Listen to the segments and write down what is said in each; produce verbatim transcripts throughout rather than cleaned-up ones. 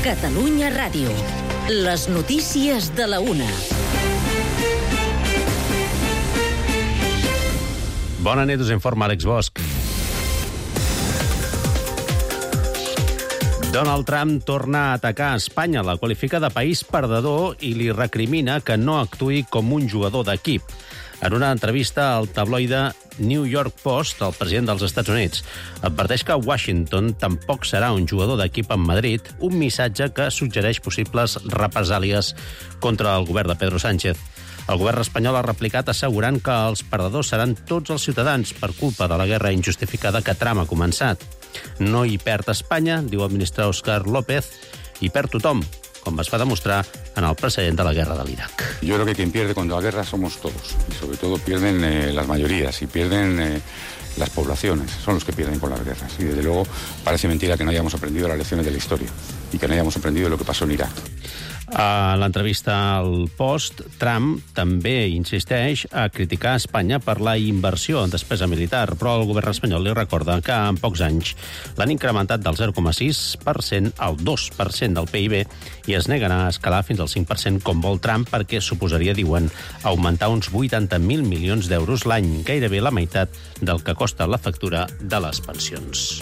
Catalunya Ràdio. Les notícies de la una. Bona nit, us informa Àlex Bosch. Donald Trump torna a atacar Espanya, la qualifica de país perdedor i li recrimina que no actuï com un jugador d'equip. En una entrevista al tabloide New York Post, el president dels Estats Units adverteix que Washington tampoc serà un jugador d'equip en Madrid, un missatge que suggereix possibles represàlies contra el govern de Pedro Sánchez. El govern espanyol ha replicat assegurant que els perdedors seran tots els ciutadans per culpa de la guerra injustificada que Trump ha començat. No hi perd Espanya, diu el ministre Óscar López, hi perd tothom, com es va demostrar en el precedent de la guerra de l'Irak. Yo creo que quien pierde con la guerra somos todos, y sobre todo pierden eh, las mayorías y pierden eh, las poblaciones, son los que pierden con las guerras. Y desde luego parece mentira que no hayamos aprendido las lecciones de la historia y que no hayamos aprendido lo que pasó en Irak. A l'entrevista al Post, Trump també insisteix a criticar Espanya per la inversió en despesa militar, però el govern espanyol li recorda que en pocs anys l'han incrementat del zero coma sis per cent al dos per cent del P I B i es negarà a escalar fins al cinc per cent com vol Trump perquè suposaria, diuen, augmentar uns vuitanta mil milions d'euros l'any, gairebé la meitat del que costa la factura de les pensions.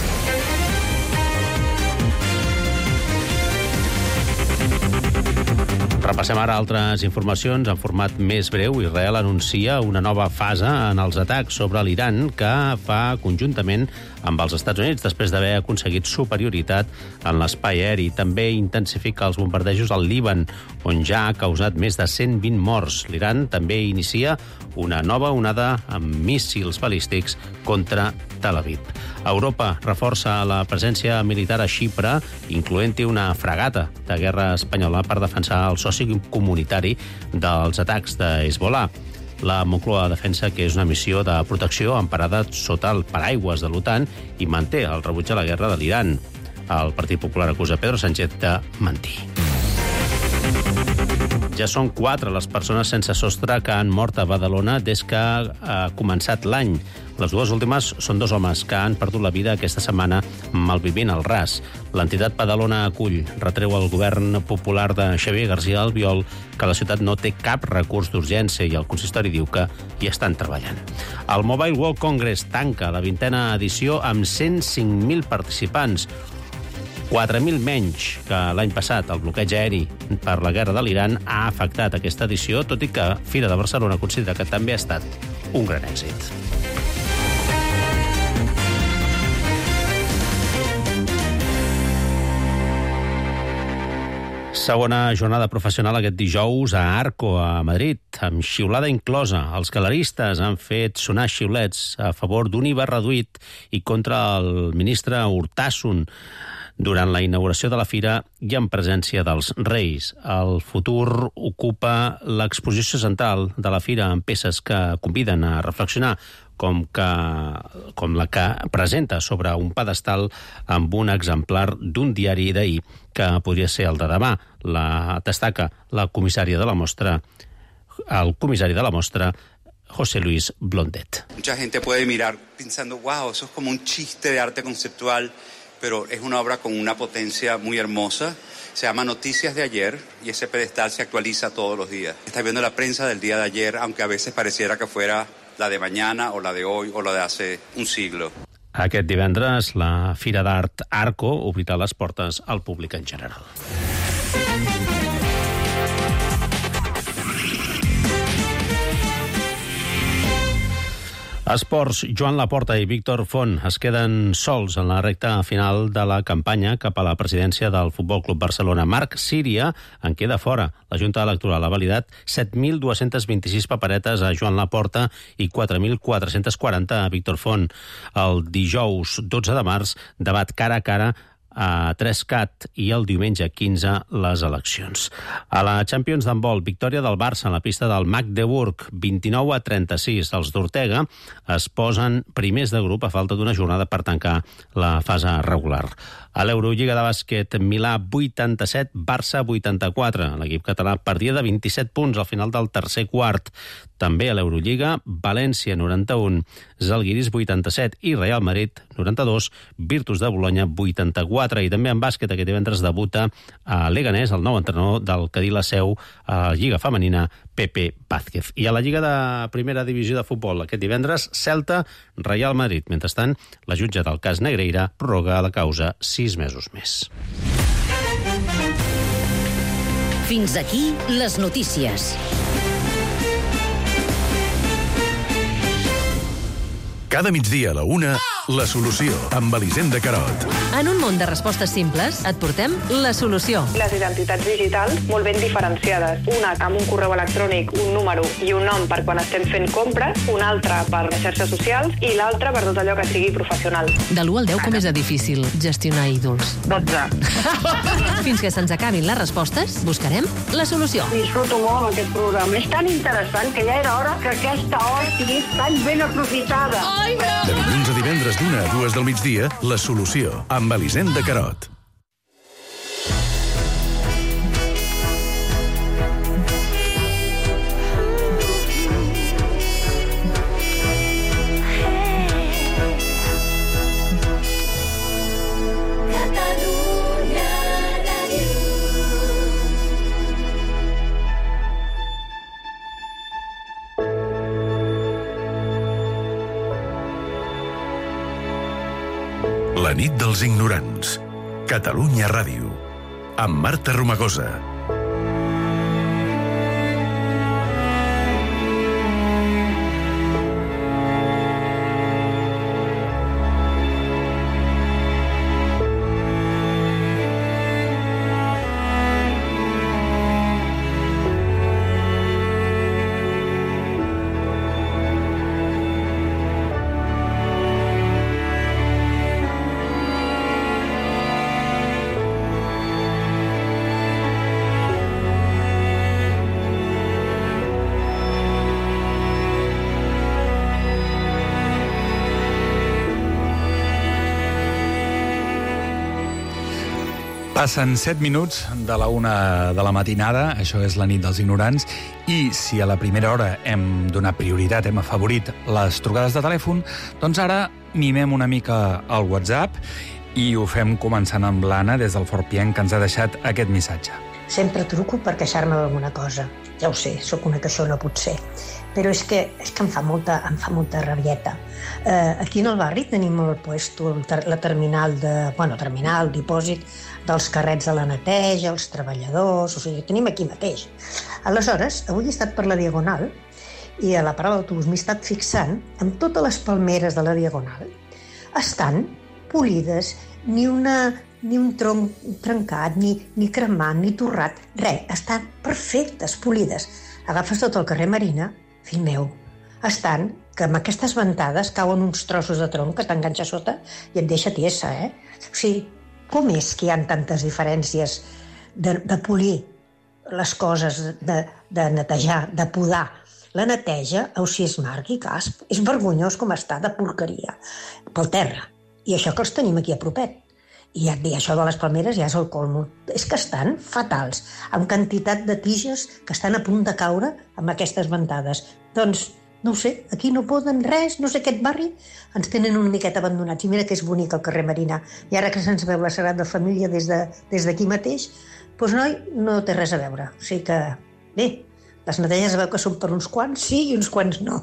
Repassem ara altres informacions en format més breu. Israel anuncia una nova fase en els atacs sobre l'Iran que fa conjuntament amb els Estats Units després d'haver aconseguit superioritat en l'espai aeri. També intensifica els bombardejos al Líban, on ja ha causat més de cent vint morts. L'Iran també inicia una nova onada amb míssils balístics contra Tel Aviv. Europa reforça la presència militar a Xipre, incloent-hi una fragata de guerra espanyola per defensar el soci comunitari dels atacs de Hezbollah. La Moncloa defensa que és una missió de protecció emparada sota el paraigües de l'OTAN i manté el rebuig a la guerra de l'Iran. El Partit Popular acusa Pedro Sánchez de mentir. Ja són quatre les persones sense sostre que han mort a Badalona des que ha començat l'any. Les dues últimes són dos homes que han perdut la vida aquesta setmana malvivint al ras. L'entitat Badalona Acull retreu al govern popular de Xavier García Albiol que la ciutat no té cap recurs d'urgència i el consistori diu que hi estan treballant. El Mobile World Congress tanca la vintena edició amb cent cinc mil participants, quatre mil menys que l'any passat. El bloqueig aeri per la guerra de l'Iran ha afectat aquesta edició, tot i que Fira de Barcelona considera que també ha estat un gran èxit. Segona jornada professional aquest dijous a Arco, a Madrid, amb xiulada inclosa. Els galeristes han fet sonar xiulets a favor d'un I V A reduït i contra el ministre Urtasun durant la inauguració de la fira i en presència dels Reis. El futur ocupa l'exposició central de la fira amb peces que conviden a reflexionar, com, que, com la que presenta sobre un pedestal amb un exemplar d'un diari d'ahir que podria ser el de demà. La destaca la comissària de la mostra, el comissari de la mostra, José Luis Blondet. Mucha gente puede mirar pensando, wow, eso es como un chiste de arte conceptual, pero es una obra con una potencia muy hermosa. Se llama Noticias de Ayer y ese pedestal se actualiza todos los días. Está viendo la prensa del día de ayer, aunque a veces pareciera que fuera la de mañana o la de hoy o la de hace un siglo. Aquest divendres, la Fira d'Art Arco obrirà les portes al públic en general. Esports, Joan Laporta i Víctor Font es queden sols en la recta final de la campanya cap a la presidència del Futbol Club Barcelona. Marc Síria en queda fora. La Junta Electoral ha validat set mil dues-centes vint-i-sis paperetes a Joan Laporta i quatre mil quatre-cents quaranta a Víctor Font. El dijous dotze de març, debat cara a cara a tres cat i el diumenge quinze les eleccions. A la Champions d'handbol, victòria del Barça en la pista del Magdeburg, vint-i-nou a trenta-sis. Els d'Ortega es posen primers de grup a falta d'una jornada per tancar la fase regular. A l'Eurolliga de bàsquet, Milà vuitanta-set, Barça vuitanta-quatre. L'equip català perdia de vint-i-set punts al final del tercer quart. També a l'Eurolliga, València noranta-un, Zalgiris vuitanta-set i Real Madrid noranta-dos, Virtus de Bolonya vuitanta-quatre. quatre. I també en bàsquet, aquest divendres debuta a Leganés, el nou entrenador del Cadí la Seu a la Lliga Femenina, Pepe Vázquez. I a la Lliga de Primera Divisió de Futbol, aquest divendres, Celta, Real Madrid. Mentrestant, la jutge del cas Negreira prorroga la causa sis mesos més. Fins aquí les notícies. Cada migdia a la una, La Solució, amb Elisenda Carot. En un món de respostes simples, et portem La Solució. Les identitats digitals molt ben diferenciades. Una amb un correu electrònic, un número i un nom per quan estem fent compres, una altra per les xarxes socials i l'altra per tot allò que sigui professional. De l'u al deu, com és de difícil gestionar ídols? dotze. Fins que se'ns acabin les respostes, buscarem La Solució. Disfruto molt aquest programa. És tan interessant que ja era hora que aquesta hora sigui tan ben aprofitada. De dilluns a divendres d'una a dues del migdia, La Solució, amb Elisenda Carot. La nit dels ignorants. Catalunya Ràdio. Amb Marta Romagosa. Passen set minuts de la una de la matinada, això és la nit dels ignorants, i si a la primera hora hem donat prioritat, hem afavorit les trucades de telèfon, doncs ara mimem una mica el WhatsApp i ho fem començant amb l'Anna des del Fort Pienc, que ens ha deixat aquest missatge. Sempre truco per queixar-me d'alguna cosa. Ja ho sé, sóc una que això no pot ser. Però és que, és que em fa molta, em fa molta rabieta. Eh, aquí en el barri tenim el puesto, la terminal de... Bueno, terminal, dipòsit dels carrets de la neteja, els treballadors... O sigui, tenim aquí mateix. Aleshores, avui he estat per la Diagonal i a la parada d'autobús m'he estat fixant en totes les palmeres de la Diagonal. Estan polides, ni una... ni un tronc trencat, ni, ni cremat, ni torrat, res, estan perfectes, polides. Agafes tot el carrer Marina, fill meu, estan que amb aquestes ventades cauen uns trossos de tronc que t'enganxa sota i et deixa tiesa, eh? O sigui, com és que hi ha tantes diferències de, de polir les coses, de, de netejar, de podar? La neteja, Ausiàs Marc i Casp, és vergonyós com està de porqueria pel terra. I això que els tenim aquí a propet. I ja et dic, això de les palmeres ja és el colmo. És que estan fatals, amb quantitat de tiges que estan a punt de caure amb aquestes ventades. Doncs, no ho sé, aquí no poden res, no sé, aquest barri ens tenen una miqueta abandonats. I mira que és bonic el carrer Marina. I ara que se'ns veu la Sagrada Família des de, des d'aquí mateix, doncs noi, no té res a veure. O sigui que, bé, les neteges es veu que són per uns quants sí i uns quants no.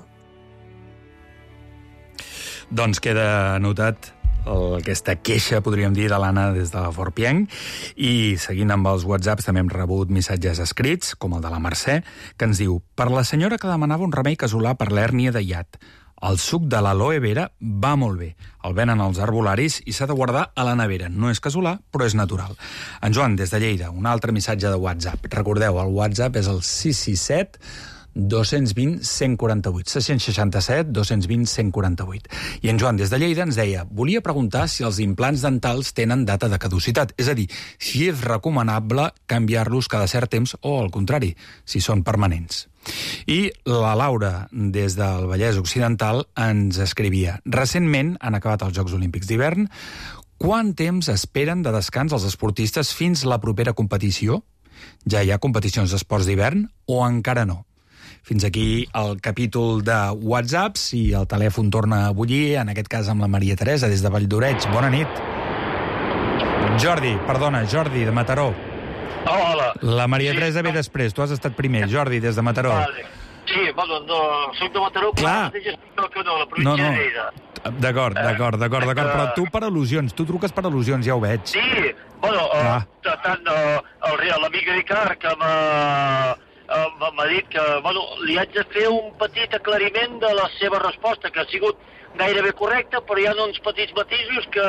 Doncs queda anotat aquesta queixa, podríem dir, de l'Anna des de Fort Pienc. I seguint amb els whatsapps també hem rebut missatges escrits, com el de la Mercè, que ens diu: per la senyora que demanava un remei casolà per l'hèrnia de hiat. El suc de l'aloe vera va molt bé. El venen als arbolaris i s'ha de guardar a la nevera. No és casolà, però és natural. En Joan, des de Lleida, un altre missatge de WhatsApp. Recordeu, el WhatsApp és el sis sis set dos vint cent quaranta-vuit, sis sis set dos vint cent quaranta-vuit. I en Joan, des de Lleida, ens deia: volia preguntar si els implants dentals tenen data de caducitat, és a dir, si és recomanable canviar-los cada cert temps o, al contrari, si són permanents. I la Laura, des del Vallès Occidental, ens escrivia: recentment han acabat els Jocs Olímpics d'hivern. Quant temps esperen de descans els esportistes fins la propera competició? Ja hi ha competicions d'esports d'hivern o encara no? Fins aquí el capítol de WhatsApps i el telèfon torna a bullir, en aquest cas amb la Maria Teresa des de Valldoreig. Bona nit. Jordi, perdona, Jordi, de Mataró. Hola. La Maria Sí, Teresa ve no. després, tu has estat primer. Jordi, des de Mataró. Vale. Sí, bueno, no, soc de Mataró, Clar. però que no, la No, província no. de Lleida. D'acord, d'acord, d'acord, d'acord. Però tu per al·lusions, tu truques per al·lusions, ja ho veig. Sí, bueno, uh, tant uh, l'amic Ricard que m'ha uh, m'ha dit que, bueno, li haig de fer un petit aclariment de la seva resposta, que ha sigut gairebé correcta, però hi ha uns petits matisos que...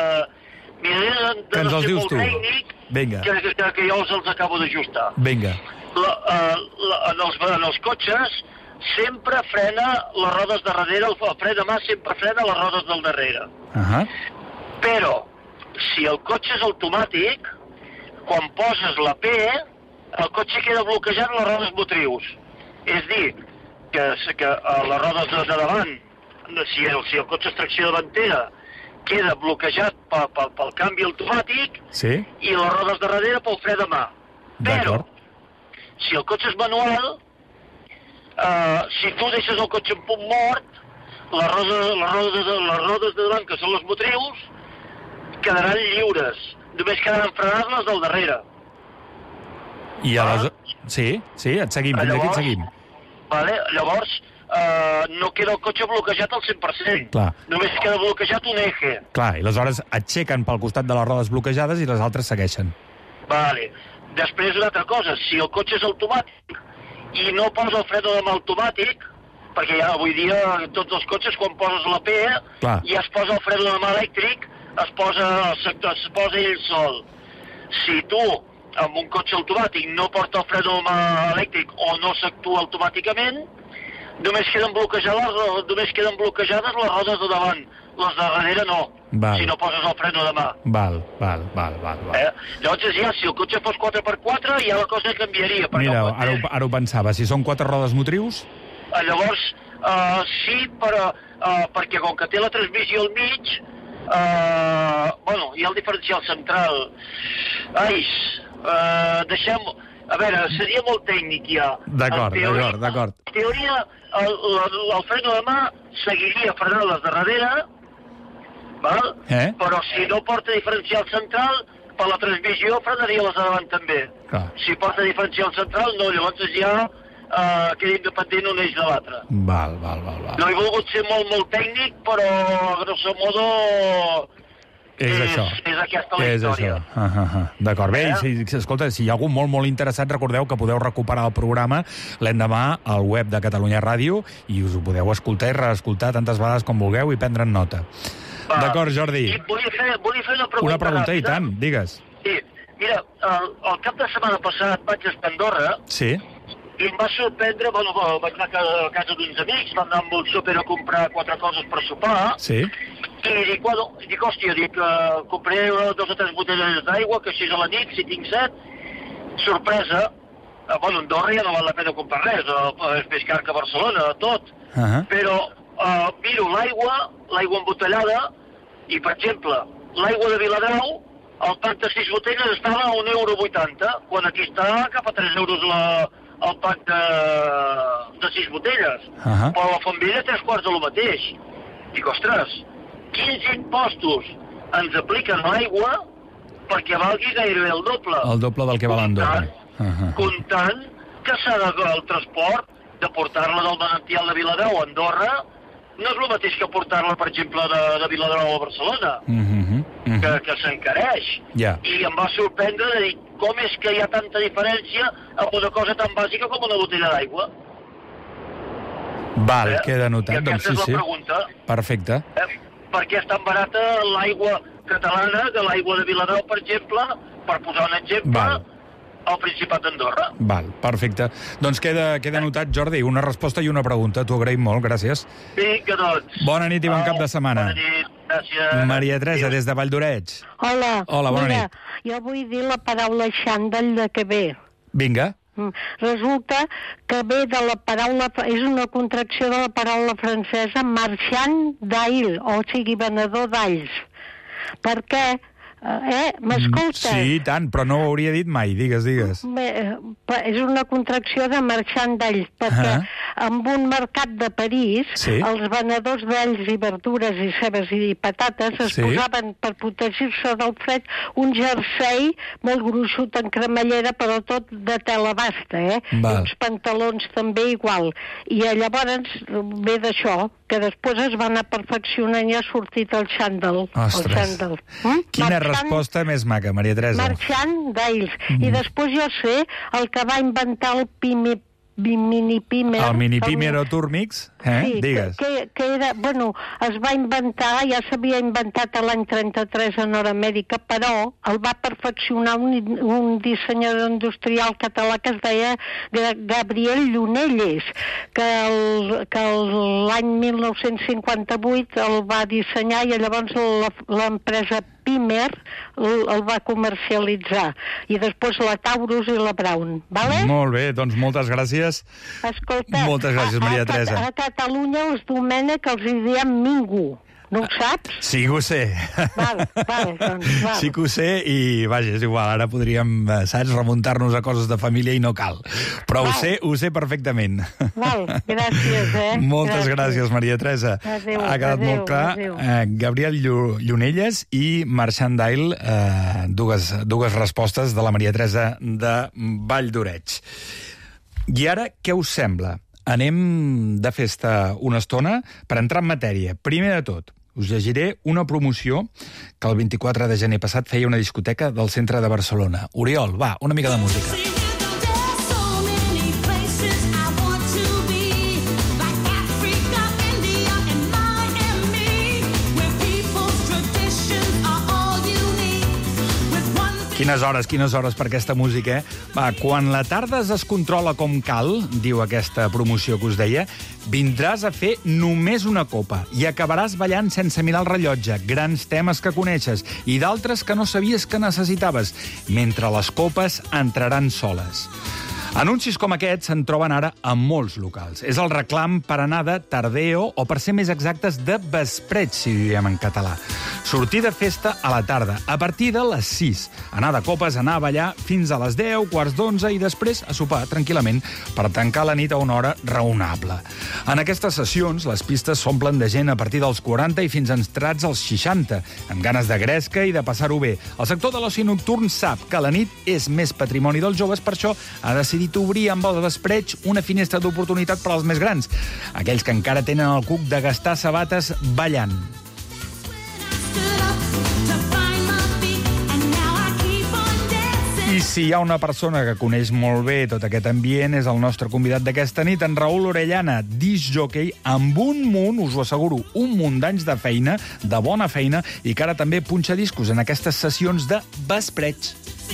Mira, de, Que ens no els ser dius molt tu. tècnic, Vinga. que, que, que jo els, els acabo d'ajustar. Vinga. La, uh, la, en, els, en els cotxes sempre frena les rodes de darrere, el, el fre de mà sempre frena les rodes del darrere. Uh -huh. Però, si el cotxe és automàtic, quan poses la P, el cotxe queda bloquejat les rodes motrius. És dir, que, que uh, les rodes de, de davant, si el, si el cotxe és tracció davantera, queda bloquejat pel, pel, pel canvi automàtic, Sí? i les rodes de darrere pel fre de mà. Però, si el cotxe és manual, uh, si tu deixes el cotxe en punt mort, les rodes, les, rodes de, les rodes de davant, que són les motrius, quedaran lliures. Només quedaran frenades les del darrere. I aleshores... Sí, sí, et seguim, fins aquí et seguim. Vale? Llavors, uh, no queda el cotxe bloquejat al cent per cent. Clar. Només queda bloquejat un eje. Clar, i aleshores aixequen pel costat de les rodes bloquejades i les altres segueixen. Vale. Després, una altra cosa, si el cotxe és automàtic i no posa el freno de mà automàtic, perquè ja avui dia tots els cotxes, quan poses la P, Clar. ja es posa el freno de mà elèctric, es posa, es posa ell sol. Si tu, amb un cotxe automàtic, no porta el freno de mà elèctric o no s'actua automàticament, només queden bloquejades, només queden bloquejades les rodes de davant, les de darrere no, Val. si no poses el freno de mà. Val, val, val, val. val. Eh? Llavors, ja, si el cotxe fos quatre per quatre, ja la cosa canviaria. perquè Mira, el- ara, ho- ara ho pensava. Si són quatre rodes motrius... Eh, Llavors, uh, sí, però, uh, perquè com que té la transmissió al mig, uh, bueno, hi ha el diferencial central. Ai, uh, deixem... A veure, seria molt tècnic ja. D'acord, En teoria- d'acord, d'acord. En teoria, el, el, el freno de mà seguiria frenant les de darrere, val? Eh? Però si no porta diferencial central, per la transmissió frenaria les de davant també. Clar. Si porta diferencial central, no, llavors ja uh, queda independent un eix de l'altre. Val, val, val, val. No he volgut ser molt, molt tècnic, però a grosso modo És, és, això. és aquesta la És història. això. Ah, ah, ah. D'acord. Bé, Eh? si, si, escolta, si hi ha algú molt, molt interessat, recordeu que podeu recuperar el programa l'endemà al web de Catalunya Ràdio i us ho podeu escoltar i reescoltar tantes vegades com vulgueu i prendre'n nota. Va. D'acord, Jordi. I volia fer, volia fer una pregunta Una pregunta, i ràpida. tant, digues. Sí, mira, el, el cap de setmana passat vaig estar a Andorra Sí? i em va sorprendre, bueno, vaig anar a casa, a casa d'uns amics, vam anar amb un súper a comprar quatre coses per sopar, Sí? i dic, bueno, dic, hòstia, dic, uh, compraré dos o tres botelles d'aigua, que així a la nit, si tinc set, sorpresa, uh, bueno, a Andorra ja no val la pena comprar res, uh, és més car que a Barcelona, tot, Uh -huh. però uh, miro l'aigua, l'aigua embotellada, i, per exemple, l'aigua de Viladrau, el pack de sis botelles estava a un euro vuitanta, quan aquí està cap a tres euros la, el pack de, de sis botelles. Uh -huh. Però a la Fontvella tres quarts de lo mateix. Dic, ostres, quins impostos ens apliquen a l'aigua perquè valgui gairebé el doble? El doble del que val Andorra. Uh -huh. Comptant que s'ha de el transport de portar-la del Manantial de Viladrau a Andorra no és el mateix que portar-la, per exemple, de, de Viladrau a Barcelona, Uh -huh. Uh -huh. que, que s'encareix. Ja. I em va sorprendre de dir com és que hi ha tanta diferència amb una cosa tan bàsica com una botella d'aigua. Val, Eh? queda I notat. aquesta Doncs sí, és la sí. pregunta. Perfecte. Eh? Per què és tan barata l'aigua catalana que l'aigua de Viladrau, per exemple, per posar un exemple, Val. al Principat d'Andorra? Val, perfecte. Doncs queda, queda notat, Jordi, una resposta i una pregunta. T'ho agraïm molt, gràcies. Vinga, doncs. Bona nit i bon cap de setmana. Bona nit, gràcies. Maria Teresa, des de Valldoreix. Hola. Hola, bona Mira, nit. jo vull dir la paraula xandall de que ve. Vinga. Mm. Resulta que ve de la paraula... És una contracció de la paraula francesa marchand d'ail, o sigui, venedor d'alls. Per què? Eh? M'escoltes? Sí, i tant, però no ho hauria dit mai. Digues, digues. Bé, eh, és una contracció de marxant d'alls, perquè Ah. en un mercat de París, sí. els venedors d'alls i verdures i cebes i patates es sí. posaven, per protegir-se del fred, un jersei molt gruixut en cremallera, però tot de tela basta, eh? Val. Uns pantalons també igual. I llavors ve d'això, que després es va anar perfeccionant i ha sortit el xandall. Ostres. El xandall. Mm? Quina Marxant, resposta més maca, Maria Teresa. Marxant d'ells. Mm. I després jo sé el que va inventar el Pime mini-pimer. El mini-pimer o Turmix, eh? Sí, Digues. Que, que era, bueno, es va inventar, ja s'havia inventat l'any trenta-tres a Nord-Amèrica, però el va perfeccionar un, un dissenyador industrial català que es deia Gabriel Llunelles, que l'any mil nou-cents cinquanta-vuit el va dissenyar i llavors l'empresa Pimer el, el va comercialitzar. I després la Taurus i la Braun. Vale? Molt bé, doncs moltes gràcies. Escolta, moltes gràcies, Maria a, a, Teresa. A Catalunya els Domènec els hi diem Mingo. No ho saps? Sí que ho sé. Val, val, doncs, val. Sí que ho sé i, vaja, és igual, ara podríem, saps, remuntar-nos a coses de família i no cal. Però val. ho sé, ho sé perfectament. Val, gràcies, eh? Moltes gràcies, gràcies Maria Teresa. Adéu, ha quedat adéu, molt clar. Eh, Gabriel Llunelles i Marxant d'Ail, eh, dues, dues respostes de la Maria Teresa de Vall d'Oreig. I ara, què us sembla? Anem de festa una estona per entrar en matèria. Primer de tot, us llegiré una promoció que el vint-i-quatre de gener passat feia una discoteca del centre de Barcelona. Oriol, va, una mica de música. Quines hores, quines hores per aquesta música, eh? Va, quan la tarda es descontrola com cal, diu aquesta promoció que us deia, vindràs a fer només una copa i acabaràs ballant sense mirar el rellotge, grans temes que coneixes i d'altres que no sabies que necessitaves, mentre les copes entraran soles. Anuncis com aquests se'n troben ara a molts locals. És el reclam per anar de tardeo o, per ser més exactes, de vespreig, si diem en català. Sortir de festa a la tarda, a partir de les sis. Anar de copes, anar a ballar fins a les deu, quarts d'onze i després a sopar tranquil·lament per tancar la nit a una hora raonable. En aquestes sessions, les pistes s'omplen de gent a partir dels quaranta i fins entrats als seixanta, amb ganes de gresca i de passar-ho bé. El sector de l'oci nocturn sap que la nit és més patrimoni dels joves, per això ha decidit obrir amb el vespreig una finestra d'oportunitat per als més grans, aquells que encara tenen el cuc de gastar sabates ballant. I si hi ha una persona que coneix molt bé tot aquest ambient, és el nostre convidat d'aquesta nit, en Raül Orellana, disc jockey, amb un munt, us ho asseguro, un munt d'anys de feina, de bona feina, i que ara també punxa discos en aquestes sessions de vespreig.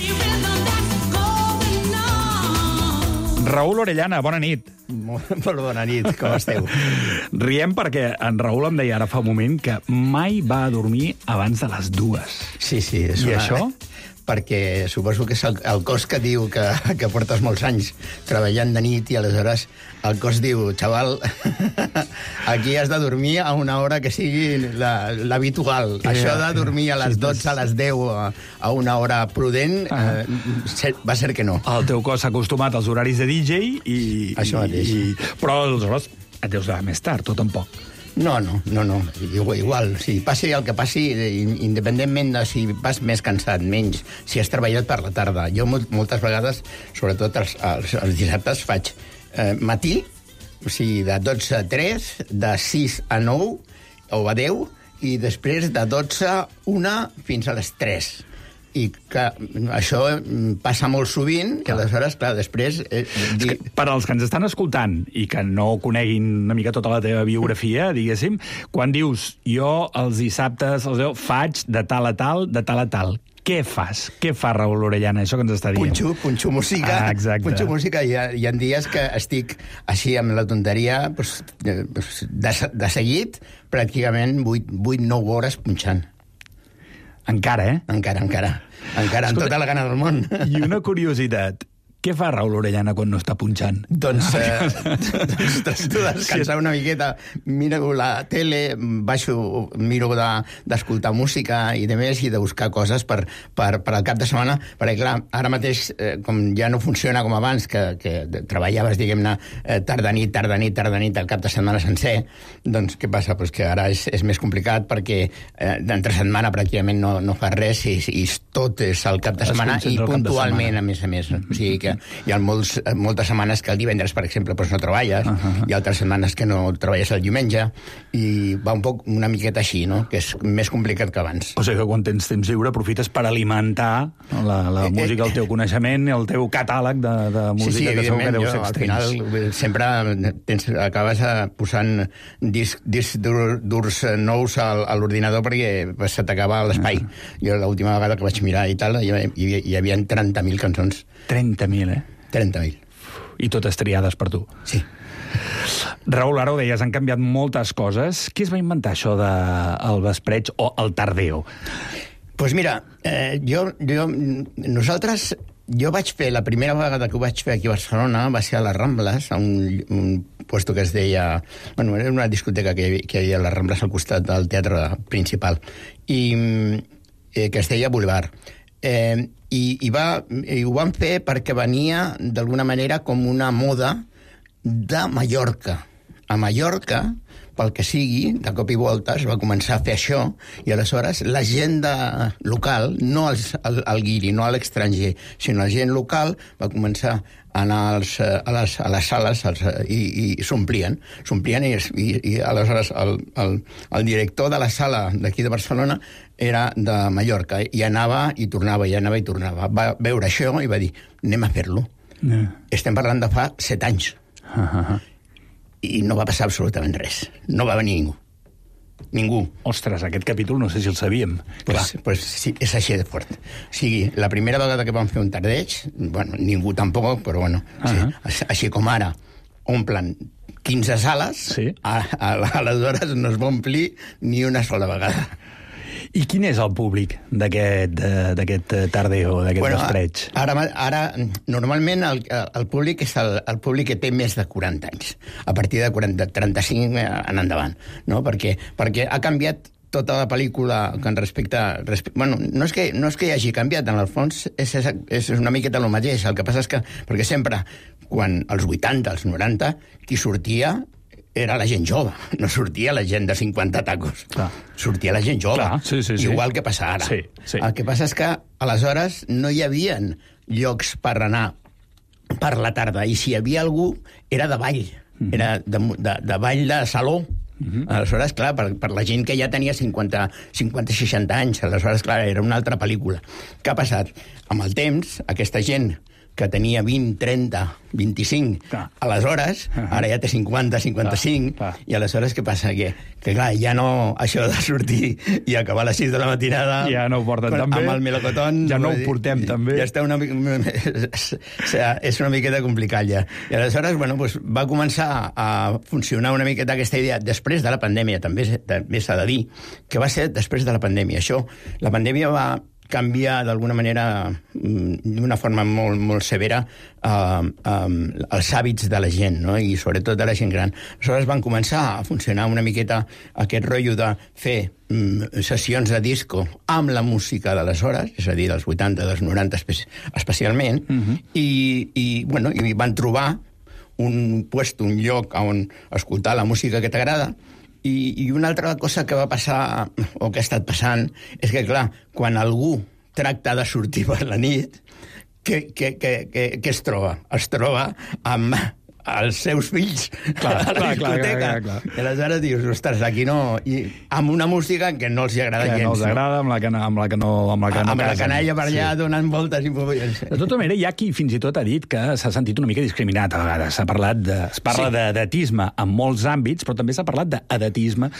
Raül Orellana, bona nit. Molt bona nit, com esteu? Riem perquè en Raül em deia ara fa un moment que mai va a dormir abans de les dues. Sí, sí. És I una... això? Perquè suposo que és el, el cos que diu que, que portes molts anys treballant de nit i aleshores el cos diu, xaval, aquí has de dormir a una hora que sigui l'habitual. La, Això de dormir a les dotze, a les deu, a, a una hora prudent, ah. eh, va ser que no. El teu cos s'ha acostumat als horaris de D J i... Això mateix. I, però aleshores et deus anar més tard, o tampoc? No, no, no, no. Igual, igual. Si passi el que passi, independentment de si vas més cansat, menys, si has treballat per la tarda. Jo moltes vegades, sobretot els, els, els dissabtes, faig eh, matí, o sigui, de dotze a tres, de sis a nou o a deu, i després de dotze a una fins a les tres. I que això passa molt sovint, que aleshores, clar, després... Eh, di... Per als que ens estan escoltant i que no coneguin una mica tota la teva biografia, diguéssim, quan dius jo els dissabtes els veu, faig de tal a tal, de tal a tal, què fas? Què fa Raül Orellana, això que ens està dient? Punxo, punxo música. Ah, exacte. Punxo música. Hi ha, hi ha dies que estic així amb la tonteria pues, de, de seguit, pràcticament vuit nou hores punxant. Encara, eh? Encara, encara. Encara, amb tota la gana del món. I una curiositat. Què fa Raül Orellana quan no està punxant? Doncs, eh, doncs trasto de descansar una miqueta, miro la tele, baixo, miro d'escoltar de, música i de més, i de buscar coses per, per, per al cap de setmana, perquè, clar, ara mateix, eh, com ja no funciona com abans, que, que treballaves, diguem-ne, eh, tarda nit, tarda nit, tarda nit, al cap de setmana sencer, doncs què passa? Pues que ara és, és més complicat perquè eh, d'entre setmana pràcticament no, no fa res i, i tot és al cap de setmana i puntualment, a més a més. O sigui que hi ha molts, moltes setmanes que el divendres, per exemple, doncs no treballes, uh -huh. hi ha altres setmanes que no treballes el diumenge, i va un poc una miqueta així, no? Que és més complicat que abans. O sigui que quan tens temps lliure aprofites per alimentar la, la eh, música, el teu coneixement i el teu catàleg de, de música, sí, sí, que segur que deu ser extens. Al final sempre tens, acabes posant discs, discs durs nous a, a l'ordinador perquè se t'acaba l'espai. Uh -huh. Jo l'última vegada que vaig mirar i tal, hi, hi, hi havia trenta mil cançons. trenta mil, eh? trenta mil. I totes triades per tu. Sí. Raül, ara ho deies, han canviat moltes coses. Qui es va inventar això del vespreig o el tardeo? Doncs pues mira, eh, jo, jo, nosaltres... Jo vaig fer, la primera vegada que ho vaig fer aquí a Barcelona va ser a les Rambles, a un, un puesto que es deia... Bueno, era una discoteca que hi havia, que hi havia a les Rambles al costat del teatre principal, i eh, que es deia Boulevard. Eh, i, i, va, i ho van fer perquè venia, d'alguna manera, com una moda de Mallorca. A Mallorca, pel que sigui, de cop i volta es va començar a fer això, i aleshores la gent de local, no els, el, el guiri, no l'estranger, sinó la gent local va començar a anar als, a, les, a les sales als, i, i s'omplien. S'omplien i, i, i aleshores el, el, el director de la sala d'aquí de Barcelona era de Mallorca, i anava i tornava, i anava i tornava. Va veure això i va dir, anem a fer-lo. No. Estem parlant de fa set anys. Uh -huh. I no va passar absolutament res. No va venir ningú. Ningú. Ostres, aquest capítol no sé si el sabíem. Pues, pues sí, és així de fort. O sigui, la primera vegada que vam fer un tardeig, bueno, ningú tampoc, però bueno, uh -huh. sí, així com ara, omplen quinze sales, sí. a, a, aleshores no es va omplir ni una sola vegada. I quin és el públic d'aquest tardeo, d'aquest bueno, vespreig? Ara, ara, normalment el, el públic és el, el públic que té més de quaranta anys, a partir de quaranta, trenta-cinc en endavant, no? Perquè, perquè ha canviat tota la pel·lícula que en respecte... respecte bueno, no és, que, no és que hi hagi canviat, en el fons és, és una miqueta el mateix. El que passa és que, perquè sempre, quan als vuitanta, als noranta, qui sortia era la gent jove, no sortia la gent de cinquanta tacos. Clar. Sortia la gent jove, Clar, sí, sí, sí. igual que passa ara. Sí, sí. El que passa és que, aleshores, no hi havia llocs per anar per la tarda, i si hi havia algú, era de ball, mm-hmm. era de, de, de ball de saló. Mm-hmm. Aleshores, clar, per, per la gent que ja tenia cinquanta, seixanta anys, aleshores, clar, era una altra pel·lícula. Què ha passat? Amb el temps, aquesta gent que tenia vint, trenta, vint-i-cinc, clar. Aleshores, uh -huh. ara ja té cinquanta, cinquanta-cinc, clar, clar. I aleshores què passa? Que, que clar, ja no, això de sortir i acabar a les sis de la matinada... Ja no ho porten tan bé. Amb el melocotón... Ja no ho portem tan bé. Ja està una mica... O sigui, és una miqueta complicat, ja. I aleshores, bueno, doncs, va començar a funcionar una miqueta aquesta idea després de la pandèmia, també, també s'ha de dir, que va ser després de la pandèmia. Això, la pandèmia va canviar d'alguna manera, d'una forma molt, molt severa, uh, um, els hàbits de la gent, no? I sobretot de la gent gran. Aleshores van començar a funcionar una miqueta aquest rotllo de fer um, sessions de disco amb la música d'aleshores, és a dir, dels vuitanta, dels noranta espe especialment, uh-huh. i, i, bueno, i van trobar un puesto, un lloc on escoltar la música que t'agrada. I, I una altra cosa que va passar, o que ha estat passant, és que, clar, quan algú tracta de sortir per la nit, què, què, què, què, què es troba? Es troba amb els seus fills clar, a la clar, discoteca. Clar, clar, clar. I aleshores dius, ostres, aquí no... I amb una música que no els agrada que gens. no els agrada, amb la que, amb la que no Amb la, que no amb la canalla per allà, sí. donant voltes i... De tota manera, hi ha qui fins i tot ha dit que s'ha sentit una mica discriminat a vegades. S'ha parlat de... Es parla sí. d'edatisme en molts àmbits, però també s'ha parlat d'edatisme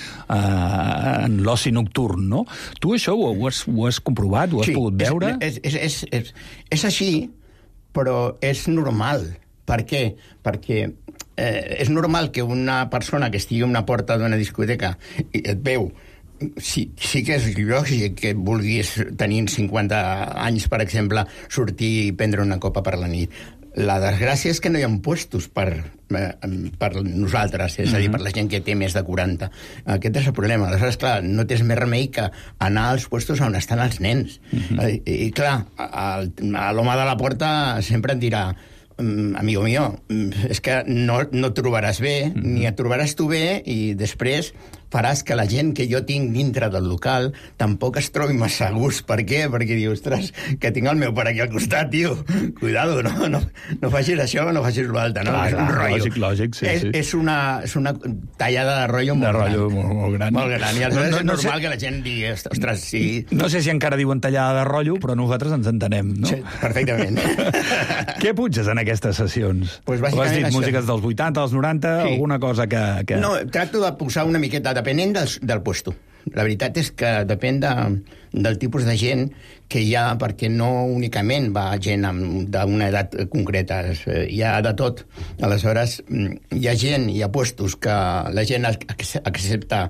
eh, en l'oci nocturn, no? Tu això ho, ho, has, ho has comprovat? Ho has sí, pogut veure? És, és, és, és, és així, però és normal. Per què? Perquè eh, és normal que una persona que estigui a una porta d'una discoteca i et veu, sí, sí que és lògic que vulguis, tenint cinquanta anys, per exemple, sortir i prendre una copa per la nit. La desgràcia és que no hi ha puestos per, per nosaltres, és a dir, per la gent que té més de quaranta. Aquest és el problema. Aleshores, clar, no tens més remei que anar als puestos on estan els nens. Uh-huh. I, I, clar, l'home de la porta sempre et dirà amigo mío, és que no, no trobaràs bé, uh-huh. ni et trobaràs tu bé, i després faràs que la gent que jo tinc dintre del local tampoc es trobi massa a gust. Per què? Perquè diu, ostres, que tinc el meu pare aquí al costat, tio. Cuidado, no, no, no facis això, no facis l'altre, no? Clar, és un clar, rotllo. lògic, lògic, sí, és, sí. És, una, és una tallada de rotllo molt de rotllo gran. Molt, molt gran. Molt gran. I aleshores no, no, és no normal sé... que la gent digui, ostres, sí... No sé si encara diuen tallada de rotllo, però nosaltres ens entenem, no? Sí, perfectament. Què puges en aquestes sessions? Pues Ho has dit, això. músiques dels vuitanta, dels noranta, sí. alguna cosa que... que... No, tracto de posar una miqueta, depenent del, del puesto. La veritat és que depèn de, del tipus de gent que hi ha, perquè no únicament va gent d'una edat concreta, hi ha de tot. Aleshores, hi ha gent, hi ha puestos que la gent accepta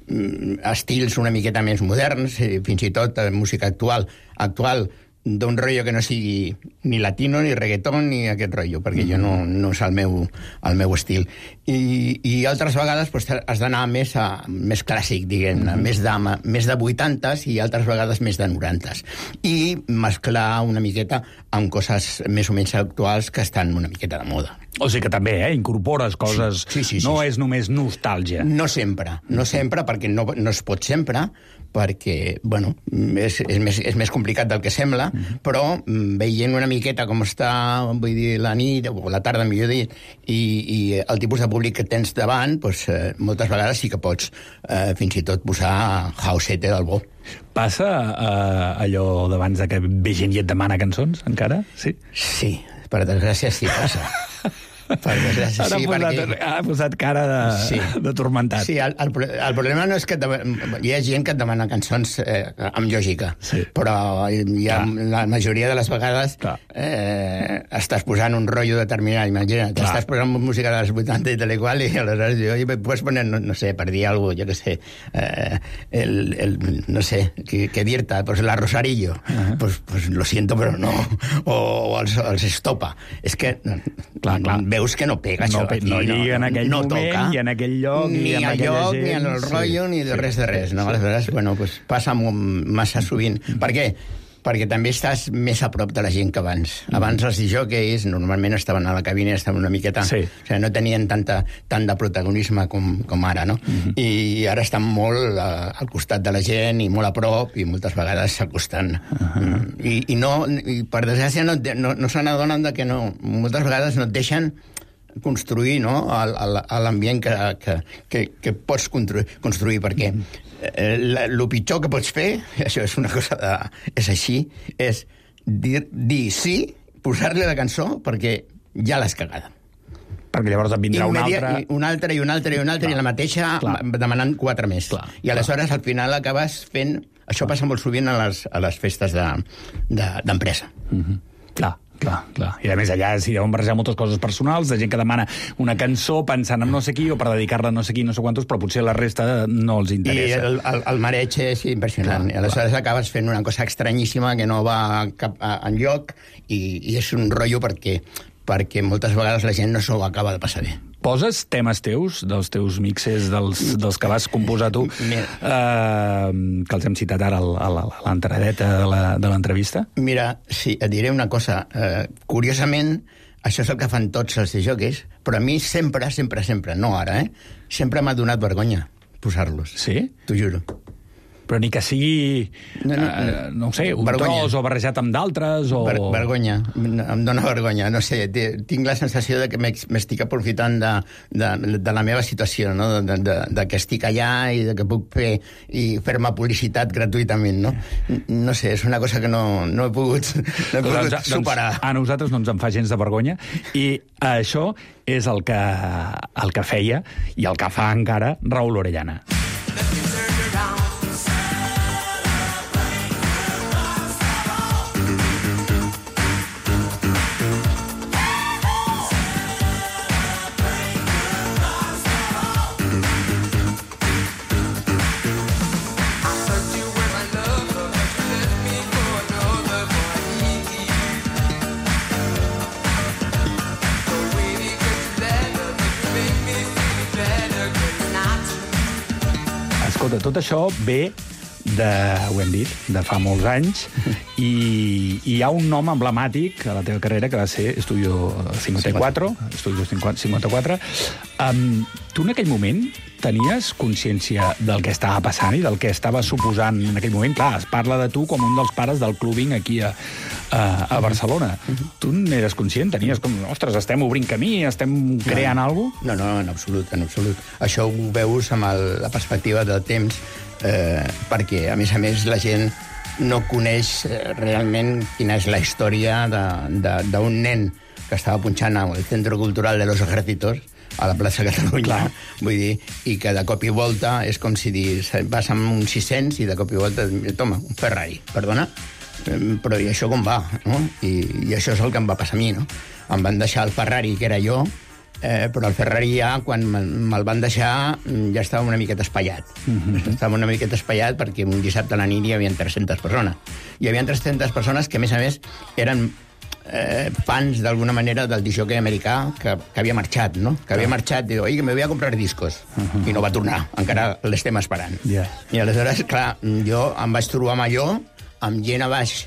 estils una miqueta més moderns, fins i tot música actual, actual d'un rotllo que no sigui ni latino, ni reggaeton, ni aquest rotllo, perquè jo no, no és el meu, el meu estil. I, i altres vegades pues, has d'anar més, a, més clàssic, diguem, mm-hmm. més, de, més de vuitantes i altres vegades més de norantes. I mesclar una miqueta amb coses més o menys actuals que estan una miqueta de moda. O sigui que també, eh? Incorpores coses... Sí, sí, sí, no sí. és només nostàlgia. No sempre, no sempre, perquè no, no es pot sempre, perquè, bueno, és, és, més, és més complicat del que sembla, mm-hmm. però veient una miqueta com està, vull dir, la nit, o la tarda, millor dit, i, i el tipus de públic que tens davant, doncs, eh, moltes vegades sí que pots eh, fins i tot posar hausete del bo. Passa eh, allò d'abans de que ve gent i et demana cançons, encara? Sí? Sí, per desgràcia sí passa. Per desgràcia, Ara sí, ha posat, perquè... ha posat cara de, sí. de turmentat. Sí, el, el, el problema no és que... Te, hi ha gent que et demana cançons eh, amb lògica, sí. però hi ha, la majoria de les vegades eh, estàs posant un rotllo determinat. Imagina't, Clar. estàs posant música dels vuitanta i tal i qual, i aleshores jo, puedes poner, no, no sé, per dir alguna cosa, jo què sé, eh, el, el, no sé, què, què dir-te, pues la Rosarillo, uh-huh. pues, pues lo siento, però no, o, o els, els Estopa. És que... Clar, clar. Veus que no pega no, això. Aquí, no lliga en aquell no moment, toca, i en aquell lloc, ni amb al lloc, gent. ni en el rotllo, sí, ni de res de res. No? Aleshores, bueno, pues, passa massa sovint. Per què? Perquè també estàs més a prop de la gent que abans. Abans els disjòqueis normalment estaven a la cabina i estaven una miqueta... Sí. O sigui, no tenien tanta, tant de protagonisme com, com ara, no? Uh-huh. I ara estan molt a, al costat de la gent i molt a prop i moltes vegades s'acosten. Uh-huh. I, I no, i per desgràcia no, no, no se n'adonen que no, moltes vegades no et deixen construir, no?, l'ambient que, que, que, que pots construir, construir perquè el pitjor que pots fer, això és una cosa de, és així, és dir, dir sí, posar-li la cançó perquè ja l'has cagada. Perquè llavors et vindrà una altra... Una altra i una altra i una altra, Clar. i la mateixa Clar. demanant quatre més. Clar. I aleshores Clar. al final acabes fent... Això Clar. passa molt sovint a les, a les festes d'empresa. De, de, mm-hmm. Clar. Clar, clar. I a més allà s'hi deuen barrejar moltes coses personals, de gent que demana una cançó pensant en no sé qui o per dedicar-la a no sé qui, no sé quantos, però potser la resta no els interessa. I el, el, el mareig és impressionant. Clar, I aleshores clar. acabes fent una cosa estranyíssima que no va cap a, enlloc i, i és un rotllo perquè, perquè moltes vegades la gent no s'ho acaba de passar bé. Poses temes teus, dels teus mixes, dels, dels que vas composar tu, eh, que els hem citat ara a l'entradeta de l'entrevista? Mira, sí, et diré una cosa. Eh, curiosament, això és el que fan tots els disjòqueis, però a mi sempre, sempre, sempre, no ara, eh, sempre m'ha donat vergonya posar-los. Sí? T'ho juro. Però ni que sigui, no, no, no, eh, no ho sé, un vergonya. Tros o barrejat amb d'altres, o... Ver, vergonya, em dóna vergonya, no sé, tinc la sensació de que m'estic aprofitant de, de, de la meva situació, no? de, de, de que estic allà i de que puc fer i fer-me publicitat gratuïtament, no? No sé, és una cosa que no, no he pogut, no he pogut doncs, superar. Doncs a nosaltres no ens en fa gens de vergonya, i això és el que, el que feia, i el que fa encara, Raül Orellana. tot això ve de, ho hem dit, de fa molts anys, i, i hi ha un nom emblemàtic a la teva carrera que va ser Estudio cinquanta-quatre. Estudio cinquanta-quatre. Um, tu en aquell moment tenies consciència del que estava passant i del que estava suposant en aquell moment? Clar, es parla de tu com un dels pares del clubbing aquí a, a, a Barcelona. Uh-huh. Tu n'eres conscient? Tenies com, ostres, estem obrint camí, estem creant no, alguna cosa? No, no, en absolut, en absolut. Això ho veus amb el, la perspectiva del temps, eh, perquè, a més a més, la gent no coneix realment quina és la història d'un nen que estava punxant al Centre Cultural de los Ejércitos, a la plaça Catalunya, clar. Vull dir, i que de cop i volta és com si dir, vas amb un sis-cents i de cop i volta, toma, un Ferrari, perdona, però i això com va, no? I, i això és el que em va passar a mi, no? Em van deixar el Ferrari, que era jo, eh, però el Ferrari ja, quan me'l van deixar, ja estava una miqueta espaiat. Uh-huh. Estava una miqueta espaiat perquè un dissabte a la nit hi havia tres-centes persones. Hi havia tres-centes persones que, a més a més, eren Eh, fans, d'alguna manera, del disjockey americà que, que havia marxat, no? Que havia marxat i diu, oi, que me voy a comprar discos. Uh-huh. I no va tornar, encara l'estem esperant. Yeah. I aleshores, clar, jo em vaig trobar amb allò, amb gent a baix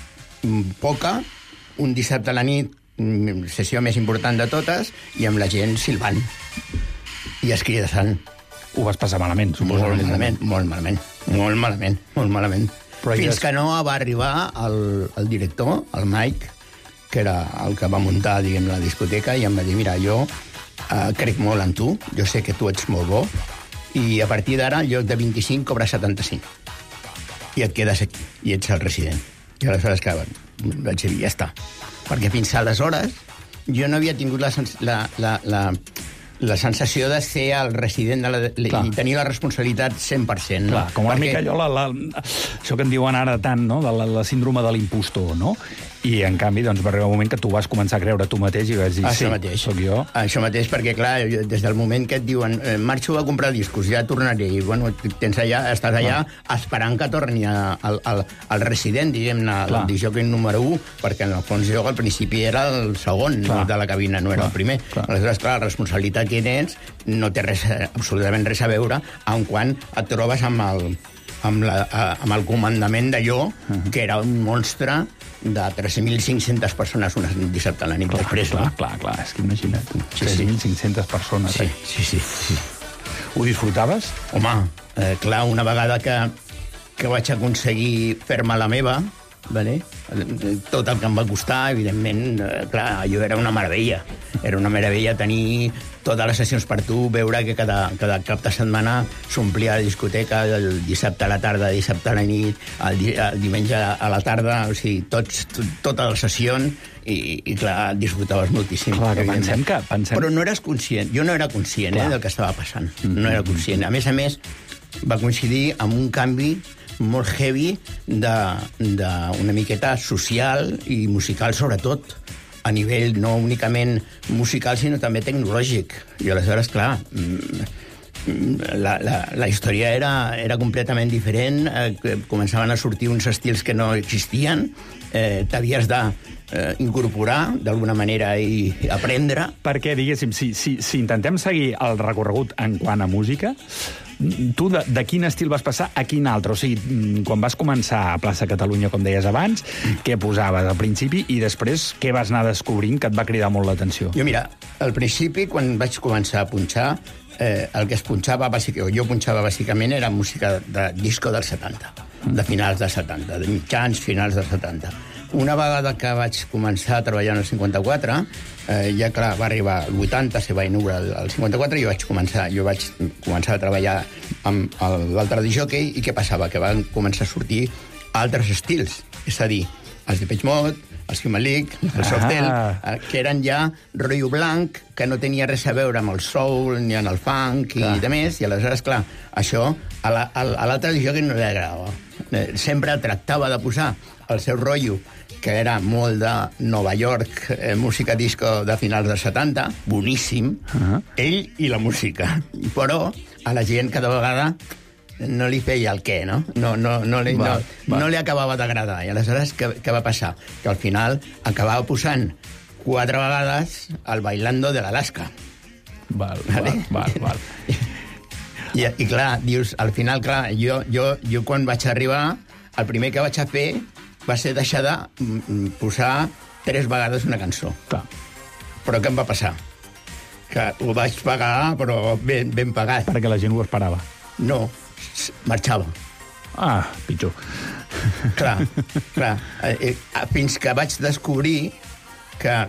poca, un dissabte a la nit, sessió més important de totes, i amb la gent silbant. I escridassant. Ho vas passar malament, suposo. Molt malament, molt malament. Molt malament, molt malament. Però fins ja... que no va arribar el, el director, el Mike, que era el que va muntar, diguem, la discoteca, i em va dir, mira, jo eh, crec molt en tu, jo sé que tu ets molt bo, i a partir d'ara, en lloc de vint-i-cinc, cobres setanta-cinc. I et quedes aquí, i ets el resident. I aleshores, clar, vaig dir, ja està. Perquè fins aleshores jo no havia tingut la, la, la, la, la sensació de ser el resident de la, i tenir la responsabilitat cent per cent. Clar, no? com una Perquè... mica allò, la, la, això que en diuen ara tant, no? de la, la síndrome de l'impostor, no? I, en canvi, doncs, va arribar un moment que tu vas començar a creure tu mateix i vas dir, això sí, mateix. Soc jo. Això mateix, perquè, clar, des del moment que et diuen eh, marxo a comprar discos, ja tornaré, i, bueno, tens allà, estàs allà clar. Esperant que torni al, al, al resident, diguem-ne, el disjockey número un, perquè, en el fons, jo al principi era el segon clar. de la cabina, no era clar. el primer. Clar. Aleshores, clar, la responsabilitat que tens no té res, absolutament res a veure amb quan et trobes amb el, amb la, amb el comandament d'allò, uh-huh. que era un monstre de tres mil cinc-centes persones un dissabte a la nit clar, després. Clar, clar, clar, és que imagina't. Sí, tres mil cinc-centes persones. Sí, eh? sí, sí, sí. Ho disfrutaves? Home, eh, clar, una vegada que, que vaig aconseguir fer-me la meva, vale? tot el que em va costar, evidentment, eh, clar, allò era una meravella. Era una meravella tenir totes les sessions per tu, veure que cada, cada cap de setmana s'omplia la discoteca, el dissabte a la tarda, dissabte a la nit, el, di el diumenge a la tarda, o sigui, tots, tot, totes les sessions, i, i clar, disfrutaves moltíssim. Clar, que pensem que... Pensem... Però no eres conscient, jo no era conscient eh, del que estava passant, mm-hmm. no era conscient. A més a més, va coincidir amb un canvi molt heavy d'una miqueta social i musical, sobretot, a nivell no únicament musical, sinó també tecnològic. I aleshores, clar, la, la, la història era, era completament diferent, eh, començaven a sortir uns estils que no existien, eh, t'havies de eh, incorporar d'alguna manera i aprendre. Perquè, diguéssim, si, si, si intentem seguir el recorregut en quant a música, tu de, de quin estil vas passar a quin altre? O sigui, quan vas començar a Plaça Catalunya, com deies abans, què posaves al principi i després què vas anar descobrint que et va cridar molt l'atenció? Jo, mira, al principi, quan vaig començar a punxar, eh, el que es punxava, bàsicament, jo punxava bàsicament, era música de disco dels setanta, de finals dels setanta, de mitjans, finals dels setanta. Una vegada que vaig començar a treballar en el cinquanta-quatre, eh, ja clar, va arribar el vuitanta, se va inaugurar el cinquanta-quatre, i jo vaig començar, jo vaig començar a treballar amb l'altre disjockey, i què passava? Que van començar a sortir altres estils, és a dir, els Depeche Mode, els Human League, el Softel, ah. que eren ja rotllo blanc, que no tenia res a veure amb el soul, ni amb el funk, i de més, i aleshores, clar, això a l'altre disjockey no li agradava. Sempre tractava de posar el seu rotllo, que era molt de Nova York, eh, música disco de finals dels setanta, boníssim, uh-huh. ell i la música. Però a la gent cada vegada no li feia el què, no? No, no, no, li, va, no, va. no li acabava d'agradar. I aleshores què, què va passar? Que al final acabava posant quatre vegades el Bailando de l'Alaska. Val, vale? val, val, val. I, I clar, dius, al final, clar, jo, jo, jo quan vaig arribar, el primer que vaig a fer va ser deixar de posar tres vegades una cançó. Clar. Però què em va passar? Que ho vaig pagar, però ben, ben pagat. Perquè la gent ho esperava. No, marxava. Ah, pitjor. Clar, clar. Eh, eh, fins que vaig descobrir que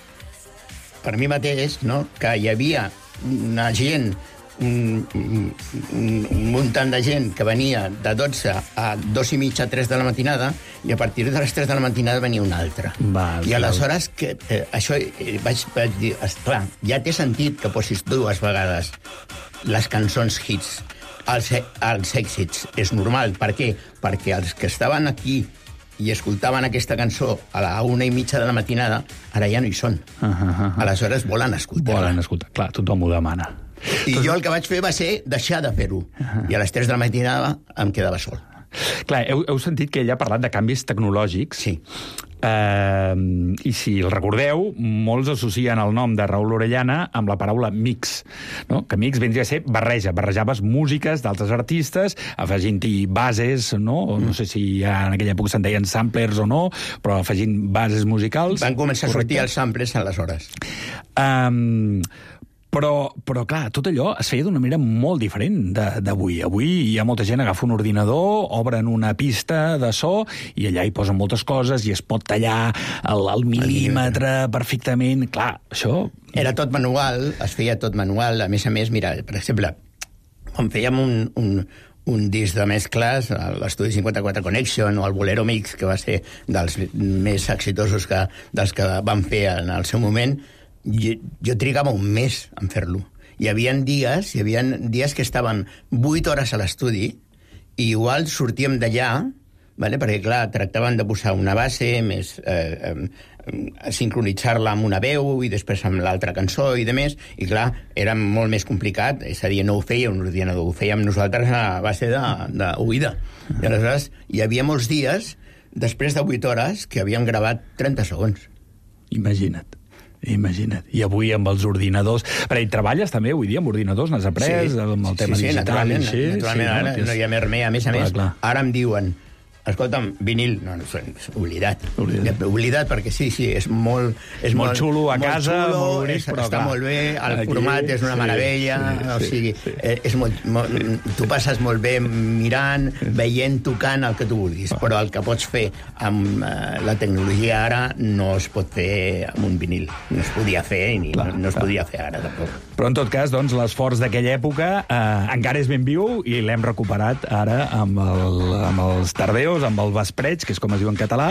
per mi mateix, no?, que hi havia una gent, un, un, un muntant de gent que venia de dotze a dos i mitja, tres de la matinada, i a partir de les tres de la matinada venia una altra. Val, I aleshores, que, eh, això eh, vaig, vaig dir, esclar, ja té sentit que posis dues vegades les cançons hits, els, els èxits. És normal. Per què? Perquè els que estaven aquí i escoltaven aquesta cançó a la una i mitja de la matinada, ara ja no hi són. Uh -huh, uh -huh. Aleshores volen escoltar. Volen escoltar, clar, tothom ho demana. I Tot... jo el que vaig fer va ser deixar de fer-ho. Uh -huh. I a les tres de la matinada em quedava sol. Clar, heu, heu sentit que ella ha parlat de canvis tecnològics. Sí. Uh, I si el recordeu, molts associen el nom de Raül Orellana amb la paraula mix, no? Que mix vindria a ser barreja, barrejaves músiques d'altres artistes, afegint-hi bases, no? No sé si en aquella època se'n deien samplers o no, però afegint bases musicals. Van començar correcte? A sortir els samplers aleshores. Um, Però, però, clar, tot allò es feia d'una manera molt diferent d'avui. Avui hi ha molta gent, agafa un ordinador, obren una pista de so i allà hi posen moltes coses i es pot tallar el, el mil·límetre perfectament. Clar, això... Era tot manual, es feia tot manual. A més a més, mira, per exemple, quan fèiem un... un un disc de mescles, l'estudi cinquanta-quatre Connection o el Bolero Mix, que va ser dels més exitosos que, dels que van fer en el seu moment, jo, jo trigava un mes en fer-lo. Hi havia dies, hi havia dies que estaven vuit hores a l'estudi i igual sortíem d'allà, vale? Perquè, clar, tractaven de posar una base, més eh, eh, sincronitzar-la amb una veu i després amb l'altra cançó i de més, i clar, era molt més complicat, és a dir, no ho feia un ordinador, ho fèiem nosaltres a base d'oïda. I aleshores hi havia molts dies, després de vuit hores, que havíem gravat trenta segons. Imagina't. Imagina't. I avui amb els ordinadors... Però hi treballes també avui dia amb ordinadors? N'has après sí. amb el tema sí, sí, digital? Naturalment, així? naturalment sí, ara no, no hi ha més remei. A més a clar, més, clar. Ara em diuen... Escolta'm, vinil, no, no, oblidat. Oblidat. Oblidat, perquè sí, sí, és molt... És molt, molt xulo a molt casa, xulo, molt bonic, és, però està clar. molt bé, el Aquí, format és una sí, meravella, sí, o sigui, sí, sí. és molt, molt, tu passes molt bé mirant, veient, tocant el que tu vulguis, però el que pots fer amb uh, la tecnologia ara no es pot fer amb un vinil. No es podia fer, ni clar, no, no es clar. podia fer ara, tampoc. Però, en tot cas, doncs, l'esforç d'aquella època eh, encara és ben viu i l'hem recuperat ara amb, el, amb els tardeos, amb el vespret, que és com es diu en català,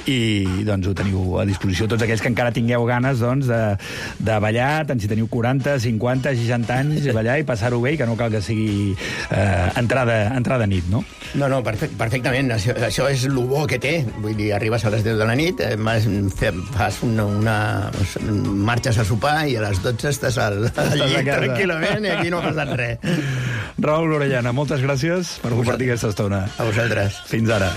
i doncs ho teniu a disposició tots aquells que encara tingueu ganes doncs, de, de ballar, tant si teniu quaranta, cinquanta, seixanta anys, de ballar i passar-ho bé, i que no cal que sigui eh, entrada, entrada nit, no? No, no, perfect, perfectament. Això, això és el bo que té. Vull dir, arribes a les deu de la nit, eh, fas una, una... marxes a sopar i a les dotze estàs al, al llit tranquil·lament i aquí no ha passat res. Raül Orellana, moltes gràcies per compartir aquesta estona. A vosaltres. Fins ara.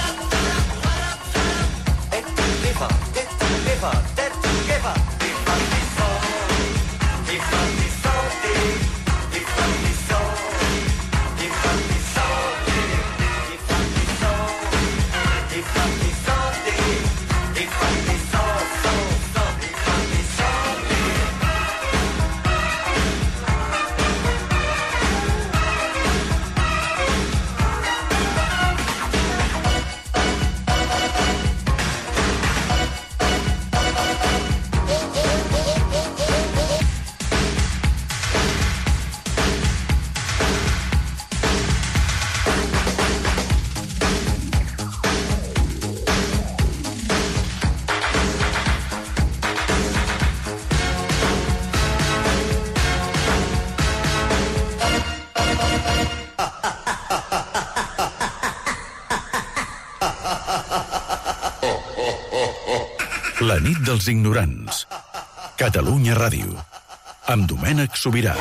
La nit dels ignorants. Catalunya Ràdio. Amb Domènec Sobirà.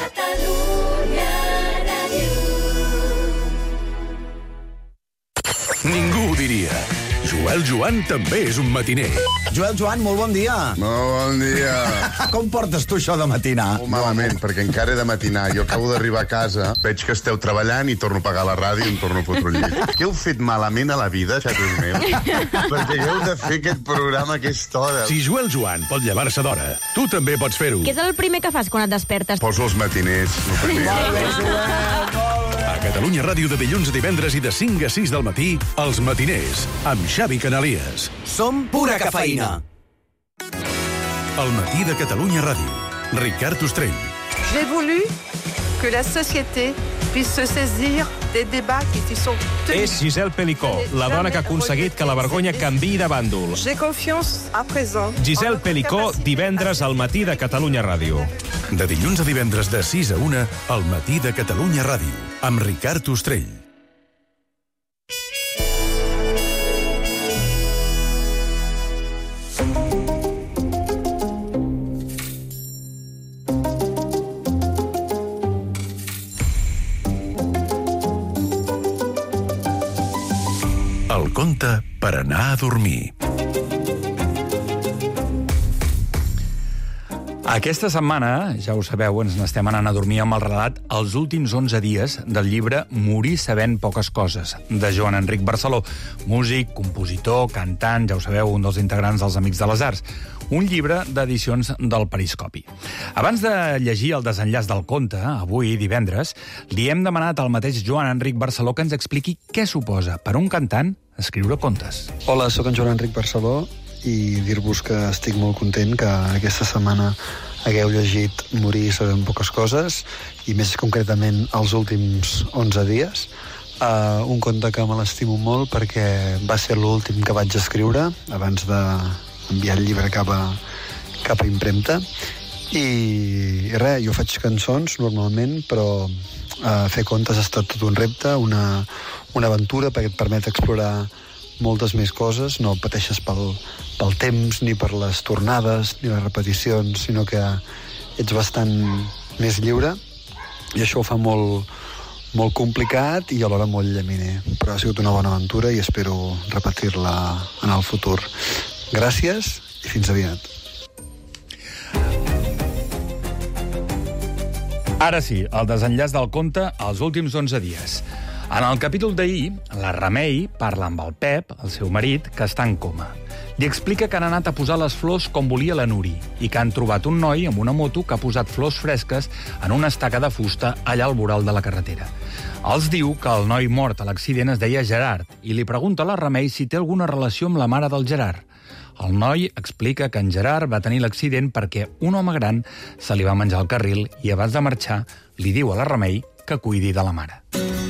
Ningú ho diria. Joel Joan també és un matiner. Joel Joan, molt bon dia. Molt bon dia. Com portes tu això de matinar? Molt malament, perquè encara he de matinar. Jo acabo d'arribar a casa, veig que esteu treballant i torno a pagar la ràdio i em torno a fotre el llit. Què heu fet malament a la vida, xatos meus? Perquè heu de fer aquest programa a aquesta hora. Si Joel Joan pot llevar-se d'hora, tu també pots fer-ho. Què és el primer que fas quan et despertes? Poso els matiners. Molt bé, Joel, molt bé. A Catalunya Ràdio de dilluns a divendres i de cinc a sis del matí, Els Matiners, amb Xavi Canalies. Som pura cafeïna. El matí de Catalunya Ràdio. Ricard Ostrell. J'ai voulu que la société puisse se saisir des débats qui sont tenus. És Gisèle Pelicó, la dona que ha aconseguit que la vergonya canviï de bàndol. J'ai confiance à présent. Gisèle Pelicó, divendres al matí de Catalunya Ràdio. De dilluns a divendres de sis a una, al matí de Catalunya Ràdio, amb Ricard Ostrell. El conte per anar a dormir. Aquesta setmana, ja ho sabeu, ens n'estem anant a dormir amb el relat Els últims onze dies del llibre Morir sabent poques coses, de Joan Enric Barceló, músic, compositor, cantant, ja ho sabeu, un dels integrants dels Amics de les Arts. Un llibre d'edicions del Periscopi. Abans de llegir el desenllaç del conte, avui, divendres, li hem demanat al mateix Joan Enric Barceló que ens expliqui què suposa per un cantant escriure contes. Hola, sóc en Joan Enric Barceló i dir-vos que estic molt content que aquesta setmana hagueu llegit Morir sabent poques coses i més concretament els últims onze dies. Uh, un conte que me l'estimo molt perquè va ser l'últim que vaig escriure abans d'enviar el llibre cap a, cap a impremta i, i res, jo faig cançons normalment, però uh, fer contes ha estat tot un repte, una, una aventura perquè et permet explorar moltes més coses, no pateixes pel, pel temps, ni per les tornades, ni les repeticions, sinó que ets bastant més lliure, i això ho fa molt, molt complicat i alhora molt llaminer. Però ha sigut una bona aventura i espero repetir-la en el futur. Gràcies i fins aviat. Ara sí, el desenllaç del conte Els últims onze dies. En el capítol d'ahir, la Remei parla amb el Pep, el seu marit, que està en coma. Li explica que han anat a posar les flors com volia la Nuri i que han trobat un noi amb una moto que ha posat flors fresques en una estaca de fusta allà al voral de la carretera. Els diu que el noi mort a l'accident es deia Gerard i li pregunta a la Remei si té alguna relació amb la mare del Gerard. El noi explica que en Gerard va tenir l'accident perquè un home gran se li va menjar el carril i abans de marxar li diu a la Remei que cuidi de la mare.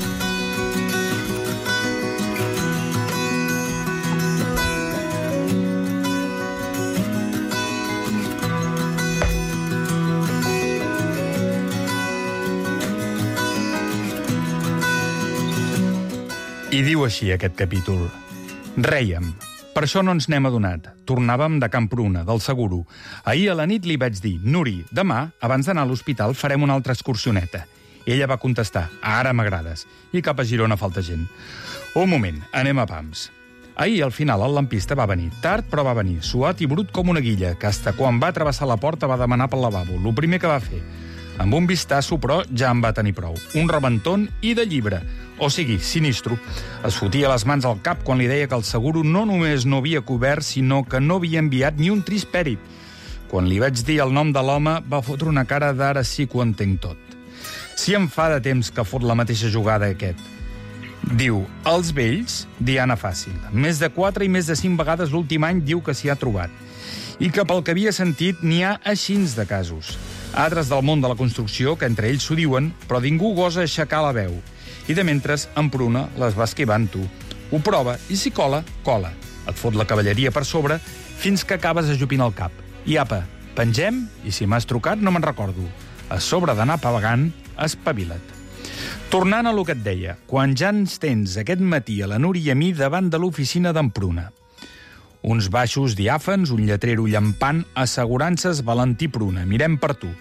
I diu així aquest capítol. Rèiem. Per això no ens n'hem adonat. Tornàvem de Campruna, del seguro. Ahir a la nit li vaig dir, Nuri, demà, abans d'anar a l'hospital, farem una altra excursioneta. Ella va contestar, ara m'agrades. I cap a Girona falta gent. Un moment, anem a pams. Ahir, al final, el lampista va venir. Tard, però va venir. Suat i brut com una guilla, que hasta quan va travessar la porta va demanar pel lavabo. Lo primer que va fer. Amb un vistasso, però, ja en va tenir prou. Un rebentón i de llibre. O sigui, sinistro. Es fotia les mans al cap quan li deia que el seguro no només no havia cobert, sinó que no havia enviat ni un trist pèrit. Quan li vaig dir el nom de l'home, va fotre una cara d'ara sí que ho entenc tot. Si em fa de temps que fot la mateixa jugada aquest. Diu, els vells, diana fàcil. Més de quatre i més de cinc vegades l'últim any diu que s'hi ha trobat. I que pel que havia sentit n'hi ha aixins de casos. Altres del món de la construcció, que entre ells s'ho diuen, però ningú gosa aixecar la veu. I de mentres, en Pruna les va esquivant tu. Ho prova, i si cola, cola. Et fot la cavalleria per sobre fins que acabes ajupint el cap. I apa, pengem, i si m'has trucat no me'n recordo. A sobre d'anar pavagant, espavila't. Tornant a lo que et deia, quan ja ens tens aquest matí a la Núria i a mi davant de l'oficina d'en Pruna. Uns baixos diàfans, un lletrero llampant, assegurances Valentí Pruna, mirem per tu.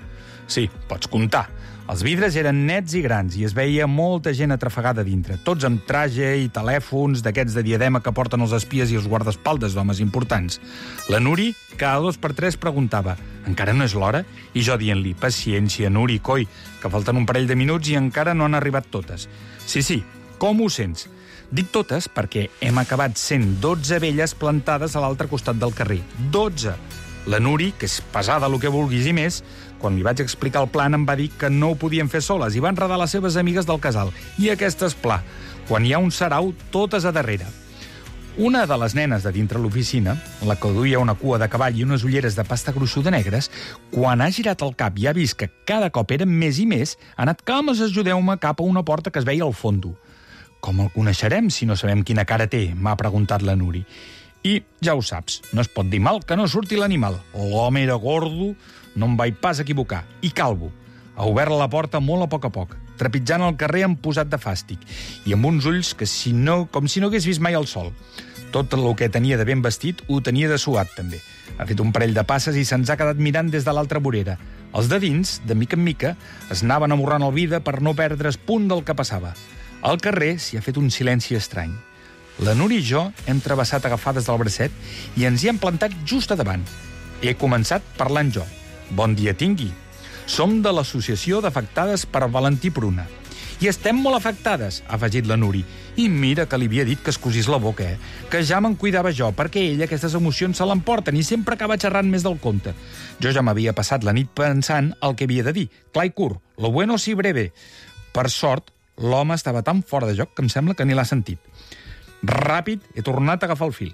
Sí, pots comptar. Els vidres eren nets i grans i es veia molta gent atrafegada dintre, tots amb traje i telèfons d'aquests de diadema que porten els espies i els guardaespaldes d'homes importants. La Nuri, cada dos per tres, preguntava «Encara no és l'hora?» I jo dient-li «Paciència, Nuri, coi, que falten un parell de minuts i encara no han arribat totes». Sí, sí, com ho sents? Dic totes perquè hem acabat sent dotze velles plantades a l'altre costat del carrer. dotze! La Nuri, que és pesada el que vulguis i més, quan li vaig explicar el plan em va dir que no ho podien fer soles i van enredar les seves amigues del casal. I aquest és pla. Quan hi ha un sarau, totes a darrere. Una de les nenes de dintre l'oficina, la que duia una cua de cavall i unes ulleres de pasta gruixuda negres, quan ha girat el cap i ha vist que cada cop eren més i més, ha anat cames, ajudeu-me, cap a una porta que es veia al fondo. Com el coneixerem si no sabem quina cara té? M'ha preguntat la Nuri. I ja ho saps, no es pot dir mal que no surti l'animal. L'home era gordo, no em vaig pas equivocar, i calvo. Ha obert la porta molt a poc a poc, trepitjant el carrer amb posat de fàstic, i amb uns ulls que si no, com si no hagués vist mai el sol. Tot el que tenia de ben vestit ho tenia de suat, també. Ha fet un parell de passes i se'ns ha quedat mirant des de l'altra vorera. Els de dins, de mica en mica, es anaven amorrant el vida per no perdre's punt del que passava. Al carrer s'hi ha fet un silenci estrany. La Nuri i jo hem travessat agafades del bracet i ens hi hem plantat just a davant. He començat parlant jo. Bon dia tingui. Som de l'Associació d'Afectades per Valentí Pruna. I estem molt afectades, ha afegit la Nuri. I mira que li havia dit que es cosís la boca, eh? Que ja me'n cuidava jo, perquè ella aquestes emocions se l'emporten i sempre acaba xerrant més del compte. Jo ja m'havia passat la nit pensant el que havia de dir. Clar i curt, lo bueno si breve. Per sort, l'home estava tan fora de joc que em sembla que ni l'ha sentit. Ràpid, he tornat a agafar el fil.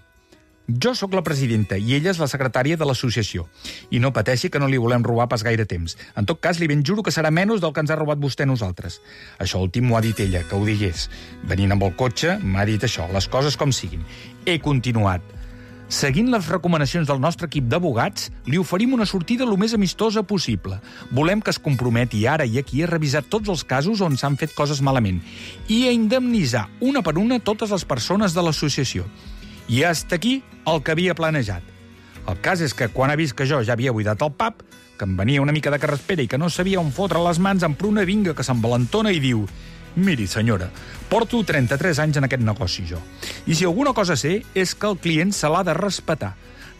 Jo sóc la presidenta i ella és la secretària de l'associació. I no pateixi que no li volem robar pas gaire temps. En tot cas, li ben juro que serà menys del que ens ha robat vostè a nosaltres. Això últim m'ho ha dit ella, que ho digués. Venint amb el cotxe, m'ha dit això, les coses com siguin. He continuat. Seguint les recomanacions del nostre equip d'abogats, li oferim una sortida el més amistosa possible. Volem que es comprometi ara i aquí a revisar tots els casos on s'han fet coses malament i a indemnitzar una per una totes les persones de l'associació. I hasta aquí el que havia planejat. El cas és que quan ha vist que jo ja havia buidat el pub, que em venia una mica de carraspera i que no sabia on fotre les mans, en Pruna vinga que s'envalentona i diu «Miri, senyora, porto trenta-tres anys en aquest negoci jo. I si alguna cosa sé és que el client se l'ha de respetar.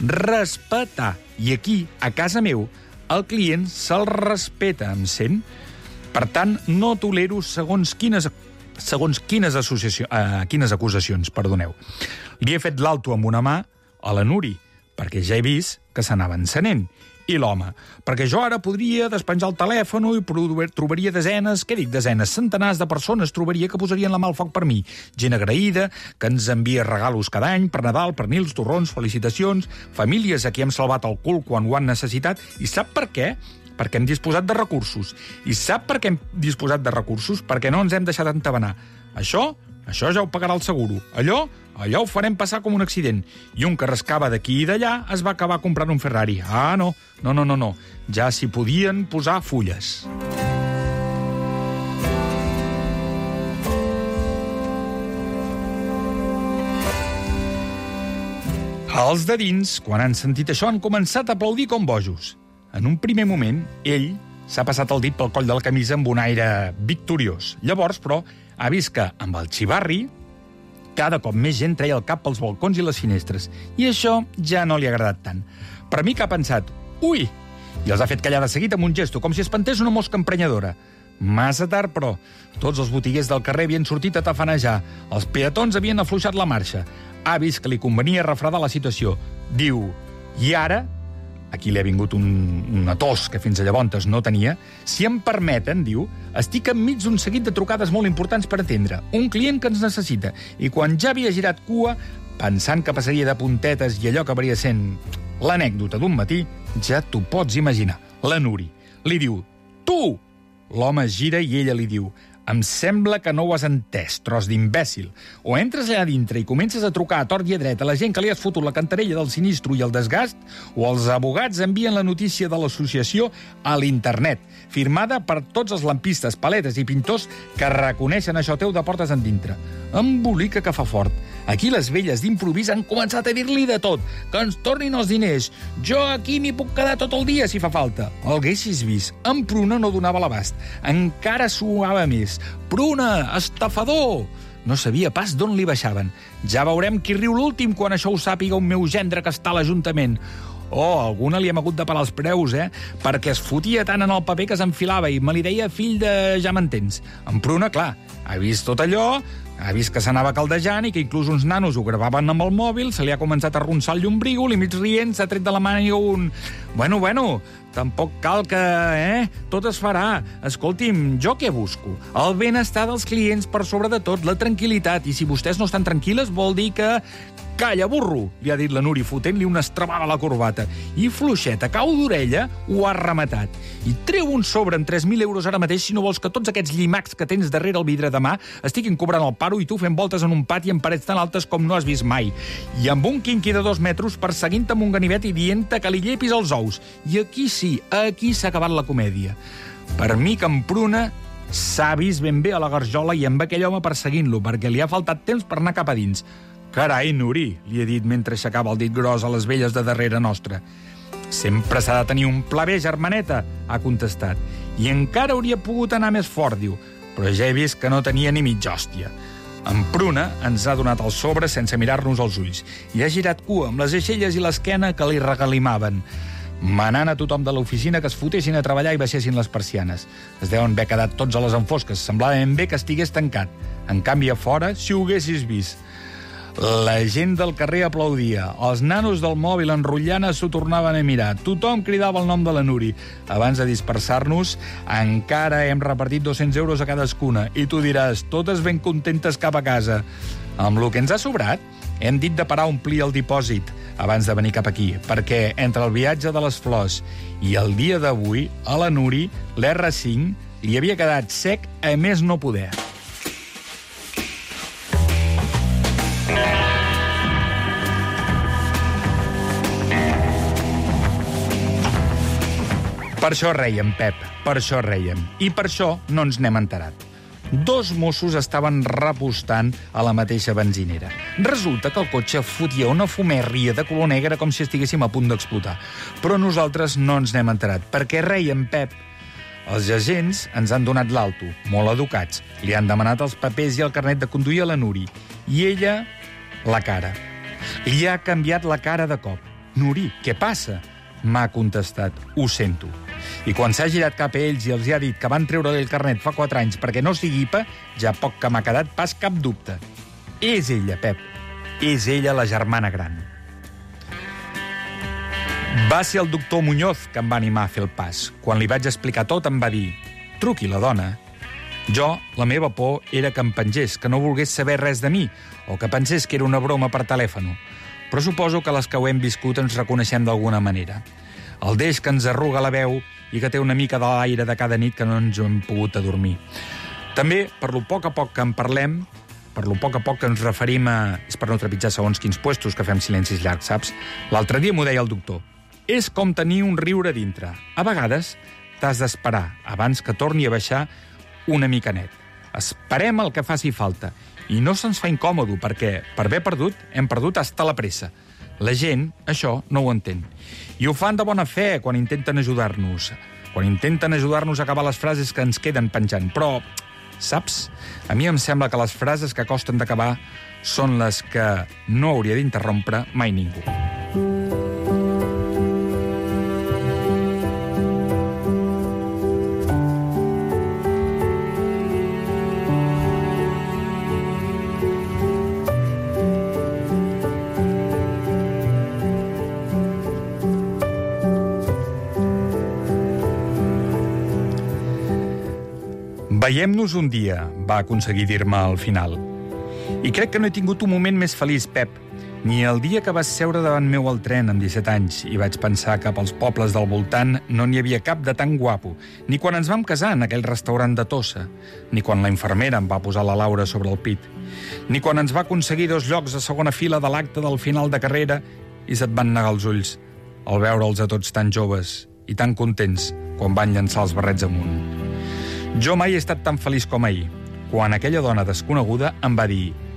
Respetar. I aquí, a casa meu, el client se'l respeta, em sent? Per tant, no tolero segons quines segons quines, associació, eh, quines acusacions, perdoneu. Li he fet l'alto amb una mà a la Nuri, perquè ja he vist que s'anava encenent. I l'home, perquè jo ara podria despenjar el telèfon i trobaria desenes, què dic desenes, centenars de persones trobaria que posarien la mà al foc per mi. Gent agraïda, que ens envia regalos cada any, per Nadal, pernils, torrons, felicitacions, famílies a qui hem salvat el cul quan ho han necessitat. I sap per què? Perquè hem disposat de recursos. I sap per què hem disposat de recursos? Perquè no ens hem deixat entabanar. Això, això ja ho pagarà el seguro. Allò, allò ho farem passar com un accident. I un que rascava d'aquí i d'allà es va acabar comprant un Ferrari. Ah, no, no, no, no, no. Ja s'hi podien posar fulles. Els de dins, quan han sentit això, han començat a aplaudir com bojos. En un primer moment, ell s'ha passat el dit pel coll de la camisa amb un aire victoriós. Llavors, però, ha vist que, amb el xivarri, cada cop més gent treia el cap pels balcons i les finestres. I això ja no li ha agradat tant. Per mi que ha pensat, ui, i els ha fet callar de seguit amb un gesto, com si espantés una mosca emprenyadora. Massa tard, però. Tots els botiguers del carrer havien sortit a tafanejar. Els peatons havien afluixat la marxa. Ha vist que li convenia refredar la situació. Diu, i ara... Aquí li ha vingut un, una tos que fins a llavors no tenia. Si em permeten, diu, estic enmig d'un seguit de trucades molt importants per atendre. Un client que ens necessita. I quan ja havia girat cua, pensant que passaria de puntetes i allò acabaria sent l'anècdota d'un matí, ja t'ho pots imaginar. La Nuri li diu, tu! L'home es gira i ella li diu, em sembla que no ho has entès, tros d'imbècil. O entres allà dintre i comences a trucar a tort i a dret a la gent que li has fotut la cantarella del sinistro i el desgast, o els abogats envien la notícia de l'associació a l'internet, firmada per tots els lampistes, paletes i pintors que reconeixen això teu de portes endintre. Embolica que fa fort. Aquí les velles d'improvís han començat a dir-li de tot. Que ens tornin els diners. Jo aquí m'hi puc quedar tot el dia, si fa falta. El haguessis vist. En Pruna no donava l'abast. Encara suava més. Pruna, estafador! No sabia pas d'on li baixaven. Ja veurem qui riu l'últim quan això ho sàpiga un meu gendre que està a l'Ajuntament. Oh, a alguna li hem hagut de parar els preus, eh? Perquè es fotia tant en el paper que s'enfilava i me li deia fill de ja m'entens. En Pruna, clar, ha vist tot allò, ha vist que s'anava caldejant i que inclús uns nanos ho gravaven amb el mòbil, se li ha començat a ronçar el llombrígol i mig rient s'ha tret de la màniga un... Bueno, bueno, tampoc cal que... eh? Tot es farà. Escolti'm, jo què busco? El benestar dels clients per sobre de tot, la tranquil·litat. I si vostès no estan tranquil·les vol dir que... Calla, burro, li ha dit la Núria, fotent-li una estrabada a la corbata. I fluixeta, cau d'orella, ho ha rematat. I treu un sobre amb tres mil euros ara mateix si no vols que tots aquests llimacs que tens darrere el vidre de mà estiguin cobrant el paro i tu fent voltes en un pati amb parets tan altes com no has vist mai. I amb un quinqui de dos metres perseguint-te amb un ganivet i dient-te que li llepis els ous. I aquí sí, aquí s'ha acabat la comèdia. Per mi que en Pruna s'ha vist ben bé a la garjola i amb aquell home perseguint-lo, perquè li ha faltat temps per anar cap a dins. Carai, Nuri, li he dit mentre aixecava el dit gros a les velles de darrere nostra. Sempre s'ha de tenir un pla bé, germaneta, ha contestat. I encara hauria pogut anar més fort, diu, però ja he vist que no tenia ni mitja hòstia. En Pruna ens ha donat el sobre sense mirar-nos als ulls i ha girat cua amb les aixelles i l'esquena que li regalimaven, manant a tothom de l'oficina que es fotessin a treballar i baixessin les persianes. Es deuen haver quedat tots a les enfosques, semblava ben bé que estigués tancat. En canvi, a fora, si ho haguessis vist. La gent del carrer aplaudia. Els nanos del mòbil enrotllant s'ho tornaven a mirar. Tothom cridava el nom de la Nuri. Abans de dispersar-nos, encara hem repartit dos-cents euros a cadascuna. I tu diràs, totes ben contentes cap a casa. Amb el que ens ha sobrat, hem dit de parar a omplir el dipòsit abans de venir cap aquí, perquè entre el viatge de les flors i el dia d'avui, a la Nuri, l'erre cinc li havia quedat sec a més no poder. Per això reiem, Pep, per això reiem. I per això no ens n'hem enterat. Dos Mossos estaven repostant a la mateixa benzinera. Resulta que el cotxe fotia una fumèrria de color negre com si estiguéssim a punt d'explotar. Però nosaltres no ens n'hem enterat. Perquè reiem, Pep. Els agents ens han donat l'alto, molt educats. Li han demanat els papers i el carnet de conduir a la Nuri. I ella, la cara. Li ha canviat la cara de cop. Nuri, què passa? M'ha contestat, ho sento. I quan s'ha girat cap a ells i els ha dit que van treure-li el carnet fa quatre anys perquè no sigui I P A, ja poc que m'ha quedat pas cap dubte. És ella, Pep. És ella la germana gran. Va ser el doctor Muñoz que em va animar a fer el pas. Quan li vaig explicar tot em va dir truqui la dona. Jo, la meva por era que em pengés, que no volgués saber res de mi, o que pensés que era una broma per telèfon. Però suposo que les que ho hem viscut ens reconeixem d'alguna manera. El deix que ens arruga la veu i que té una mica de l'aire de cada nit que no ens hem pogut adormir. També, per lo poc a poc que en parlem, per lo poc a poc que ens referim a... És per no trepitjar segons quins puestos que fem silencis llargs, saps? L'altre dia m'ho deia el doctor. És com tenir un riure dintre. A vegades t'has d'esperar abans que torni a baixar una mica net. Esperem el que faci falta. I no se'ns fa incòmodo, perquè per haver perdut, hem perdut hasta la pressa. La gent, això, no ho entén. I ho fan de bona fe quan intenten ajudar-nos. Quan intenten ajudar-nos a acabar les frases que ens queden penjant. Però, saps? A mi em sembla que les frases que costen d'acabar són les que no hauria d'interrompre mai ningú. Veiem-nos un dia, va aconseguir dir-me al final. I crec que no he tingut un moment més feliç, Pep. Ni el dia que vas seure davant meu al tren amb disset anys i vaig pensar que pels pobles del voltant no n'hi havia cap de tan guapo, ni quan ens vam casar en aquell restaurant de Tossa, ni quan la infermera em va posar la Laura sobre el pit, ni quan ens va aconseguir dos llocs a segona fila de l'acte del final de carrera i se't van negar els ulls al veure'ls a tots tan joves i tan contents quan van llançar els barrets amunt. Jo mai he estat tan feliç com ahir, quan aquella dona desconeguda em va dir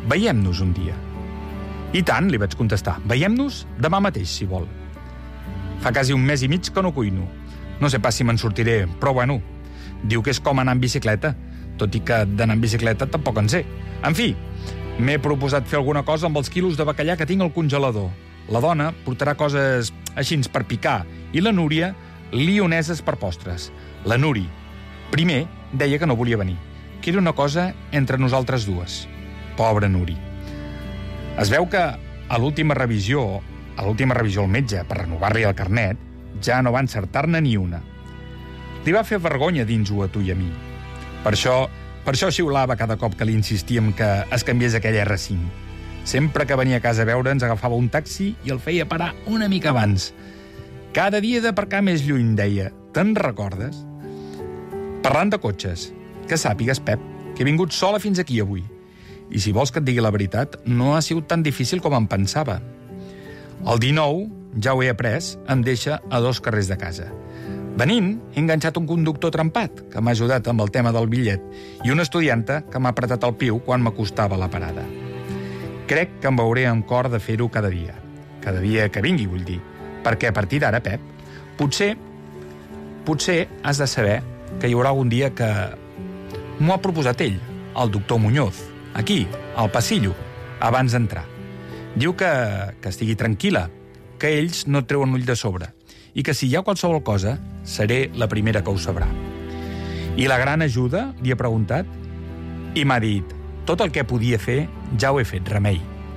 veiem-nos un dia. I tant, li vaig contestar, veiem-nos demà mateix, si vol. Fa quasi un mes i mig que no cuino. No sé pas si me'n sortiré, però bueno, diu que és com anar en bicicleta, tot i que d'anar en bicicleta tampoc en sé. En fi, m'he proposat fer alguna cosa amb els quilos de bacallà que tinc al congelador. La dona portarà coses així per picar i la Núria lioneses per postres. La Núria, primer, deia que no volia venir, que era una cosa entre nosaltres dues. Pobra Núria. Es veu que a l'última revisió, a l'última revisió al metge per renovar-li el carnet, ja no va encertar-ne ni una. Li va fer vergonya dins-ho a tu i a mi. Per això, per això xiulava cada cop que li insistíem que es canviés aquell erre cinc. Sempre que venia a casa a veure'ns agafava un taxi i el feia parar una mica abans. Cada dia he d'aparcar més lluny, deia. Te'n recordes? Parlant de cotxes, que sàpigues, Pep, que he vingut sola fins aquí avui. I si vols que et digui la veritat, no ha sigut tan difícil com em pensava. El dinou, ja ho he après, em deixa a dos carrers de casa. Venint, he enganxat un conductor trempat, que m'ha ajudat amb el tema del bitllet, i una estudianta que m'ha apretat el piu quan m'acostava a la parada. Crec que em veuré amb cor de fer-ho cada dia. Cada dia que vingui, vull dir. Perquè a partir d'ara, Pep, potser, potser has de saber que hi haurà algun dia que m'ho ha proposat ell, el doctor Muñoz, aquí, al passillo, abans d'entrar. Diu que, que estigui tranquil·la, que ells no treuen ull de sobre, i que si hi ha qualsevol cosa, seré la primera que ho sabrà. I la gran ajuda, li he preguntat, i m'ha dit, tot el que podia fer, ja ho he fet, Remei.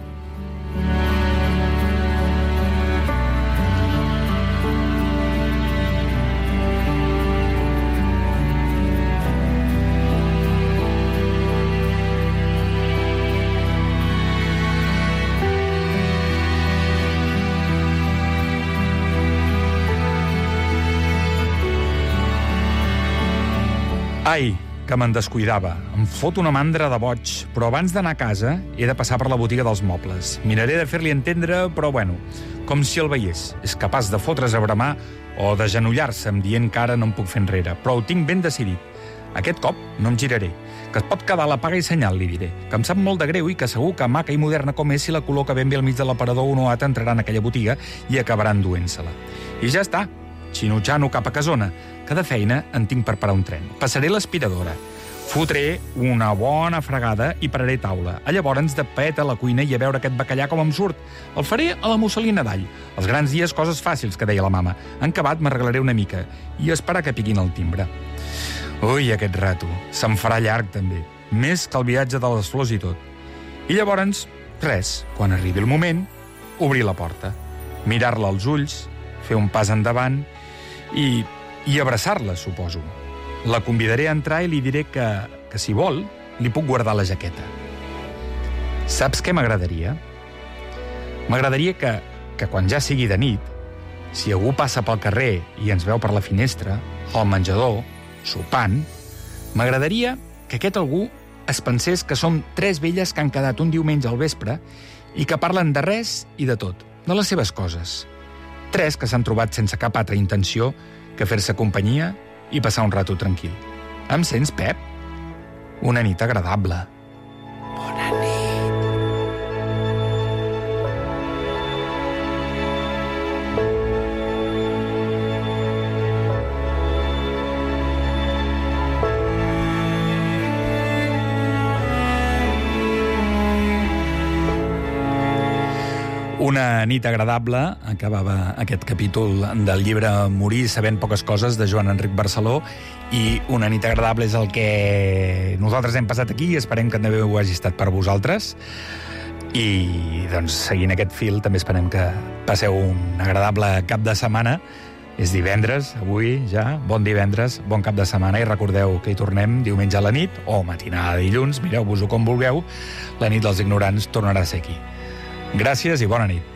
Ai, que me'n descuidava. Em fot una mandra de boig, però abans d'anar a casa he de passar per la botiga dels mobles. Miraré de fer-li entendre, però bueno, com si el veiés. És capaç de fotre's a bramar o de genollar-se-em dient que ara no em puc fer enrere, però ho tinc ben decidit. Aquest cop no em giraré, que es pot quedar la paga i senyal, li diré, que em sap molt de greu i que segur que maca i moderna com és, si la col·loca ben bé al mig de l'aparador, un o altre entrarà en aquella botiga i acabarà enduent-se-la. I ja està, xinutxano cap a casona, que de feina en tinc per parar un tren. Passaré l'aspiradora, fotré una bona fregada i pararé taula. A llavors de pet a la cuina i a veure aquest bacallà com em surt. El faré a la musselina d'all. Els grans dies, coses fàcils, que deia la mama. En acabat m'arreglaré una mica i esperar que piquin el timbre. Ui, aquest rato. Se'm farà llarg, també. Més que el viatge de les flors i tot. I llavors, res, quan arribi el moment, obrir la porta, mirar-la als ulls, fer un pas endavant i... i abraçar-la, suposo. La convidaré a entrar i li diré que, que si vol, li puc guardar la jaqueta. Saps què m'agradaria? M'agradaria que, que quan ja sigui de nit, si algú passa pel carrer i ens veu per la finestra, o al menjador, sopant, m'agradaria que aquest algú es pensés que som tres velles que han quedat un diumenge al vespre i que parlen de res i de tot, de les seves coses. Tres que s'han trobat sense cap altra intenció que fer-se companyia i passar un rato tranquil. Em sents, Pep? Una nit agradable. Bona nit. Una nit agradable, acabava aquest capítol del llibre Morir sabent poques coses, de Joan Enric Barceló, i una nit agradable és el que nosaltres hem passat aquí i esperem que també ho hagi estat per vosaltres. I, doncs, seguint aquest fil, també esperem que passeu un agradable cap de setmana. És divendres, avui ja, bon divendres, bon cap de setmana, i recordeu que hi tornem diumenge a la nit, o matinada de dilluns, mireu-vos-ho com vulgueu, la nit dels ignorants tornarà a ser aquí. Gràcies i bona nit.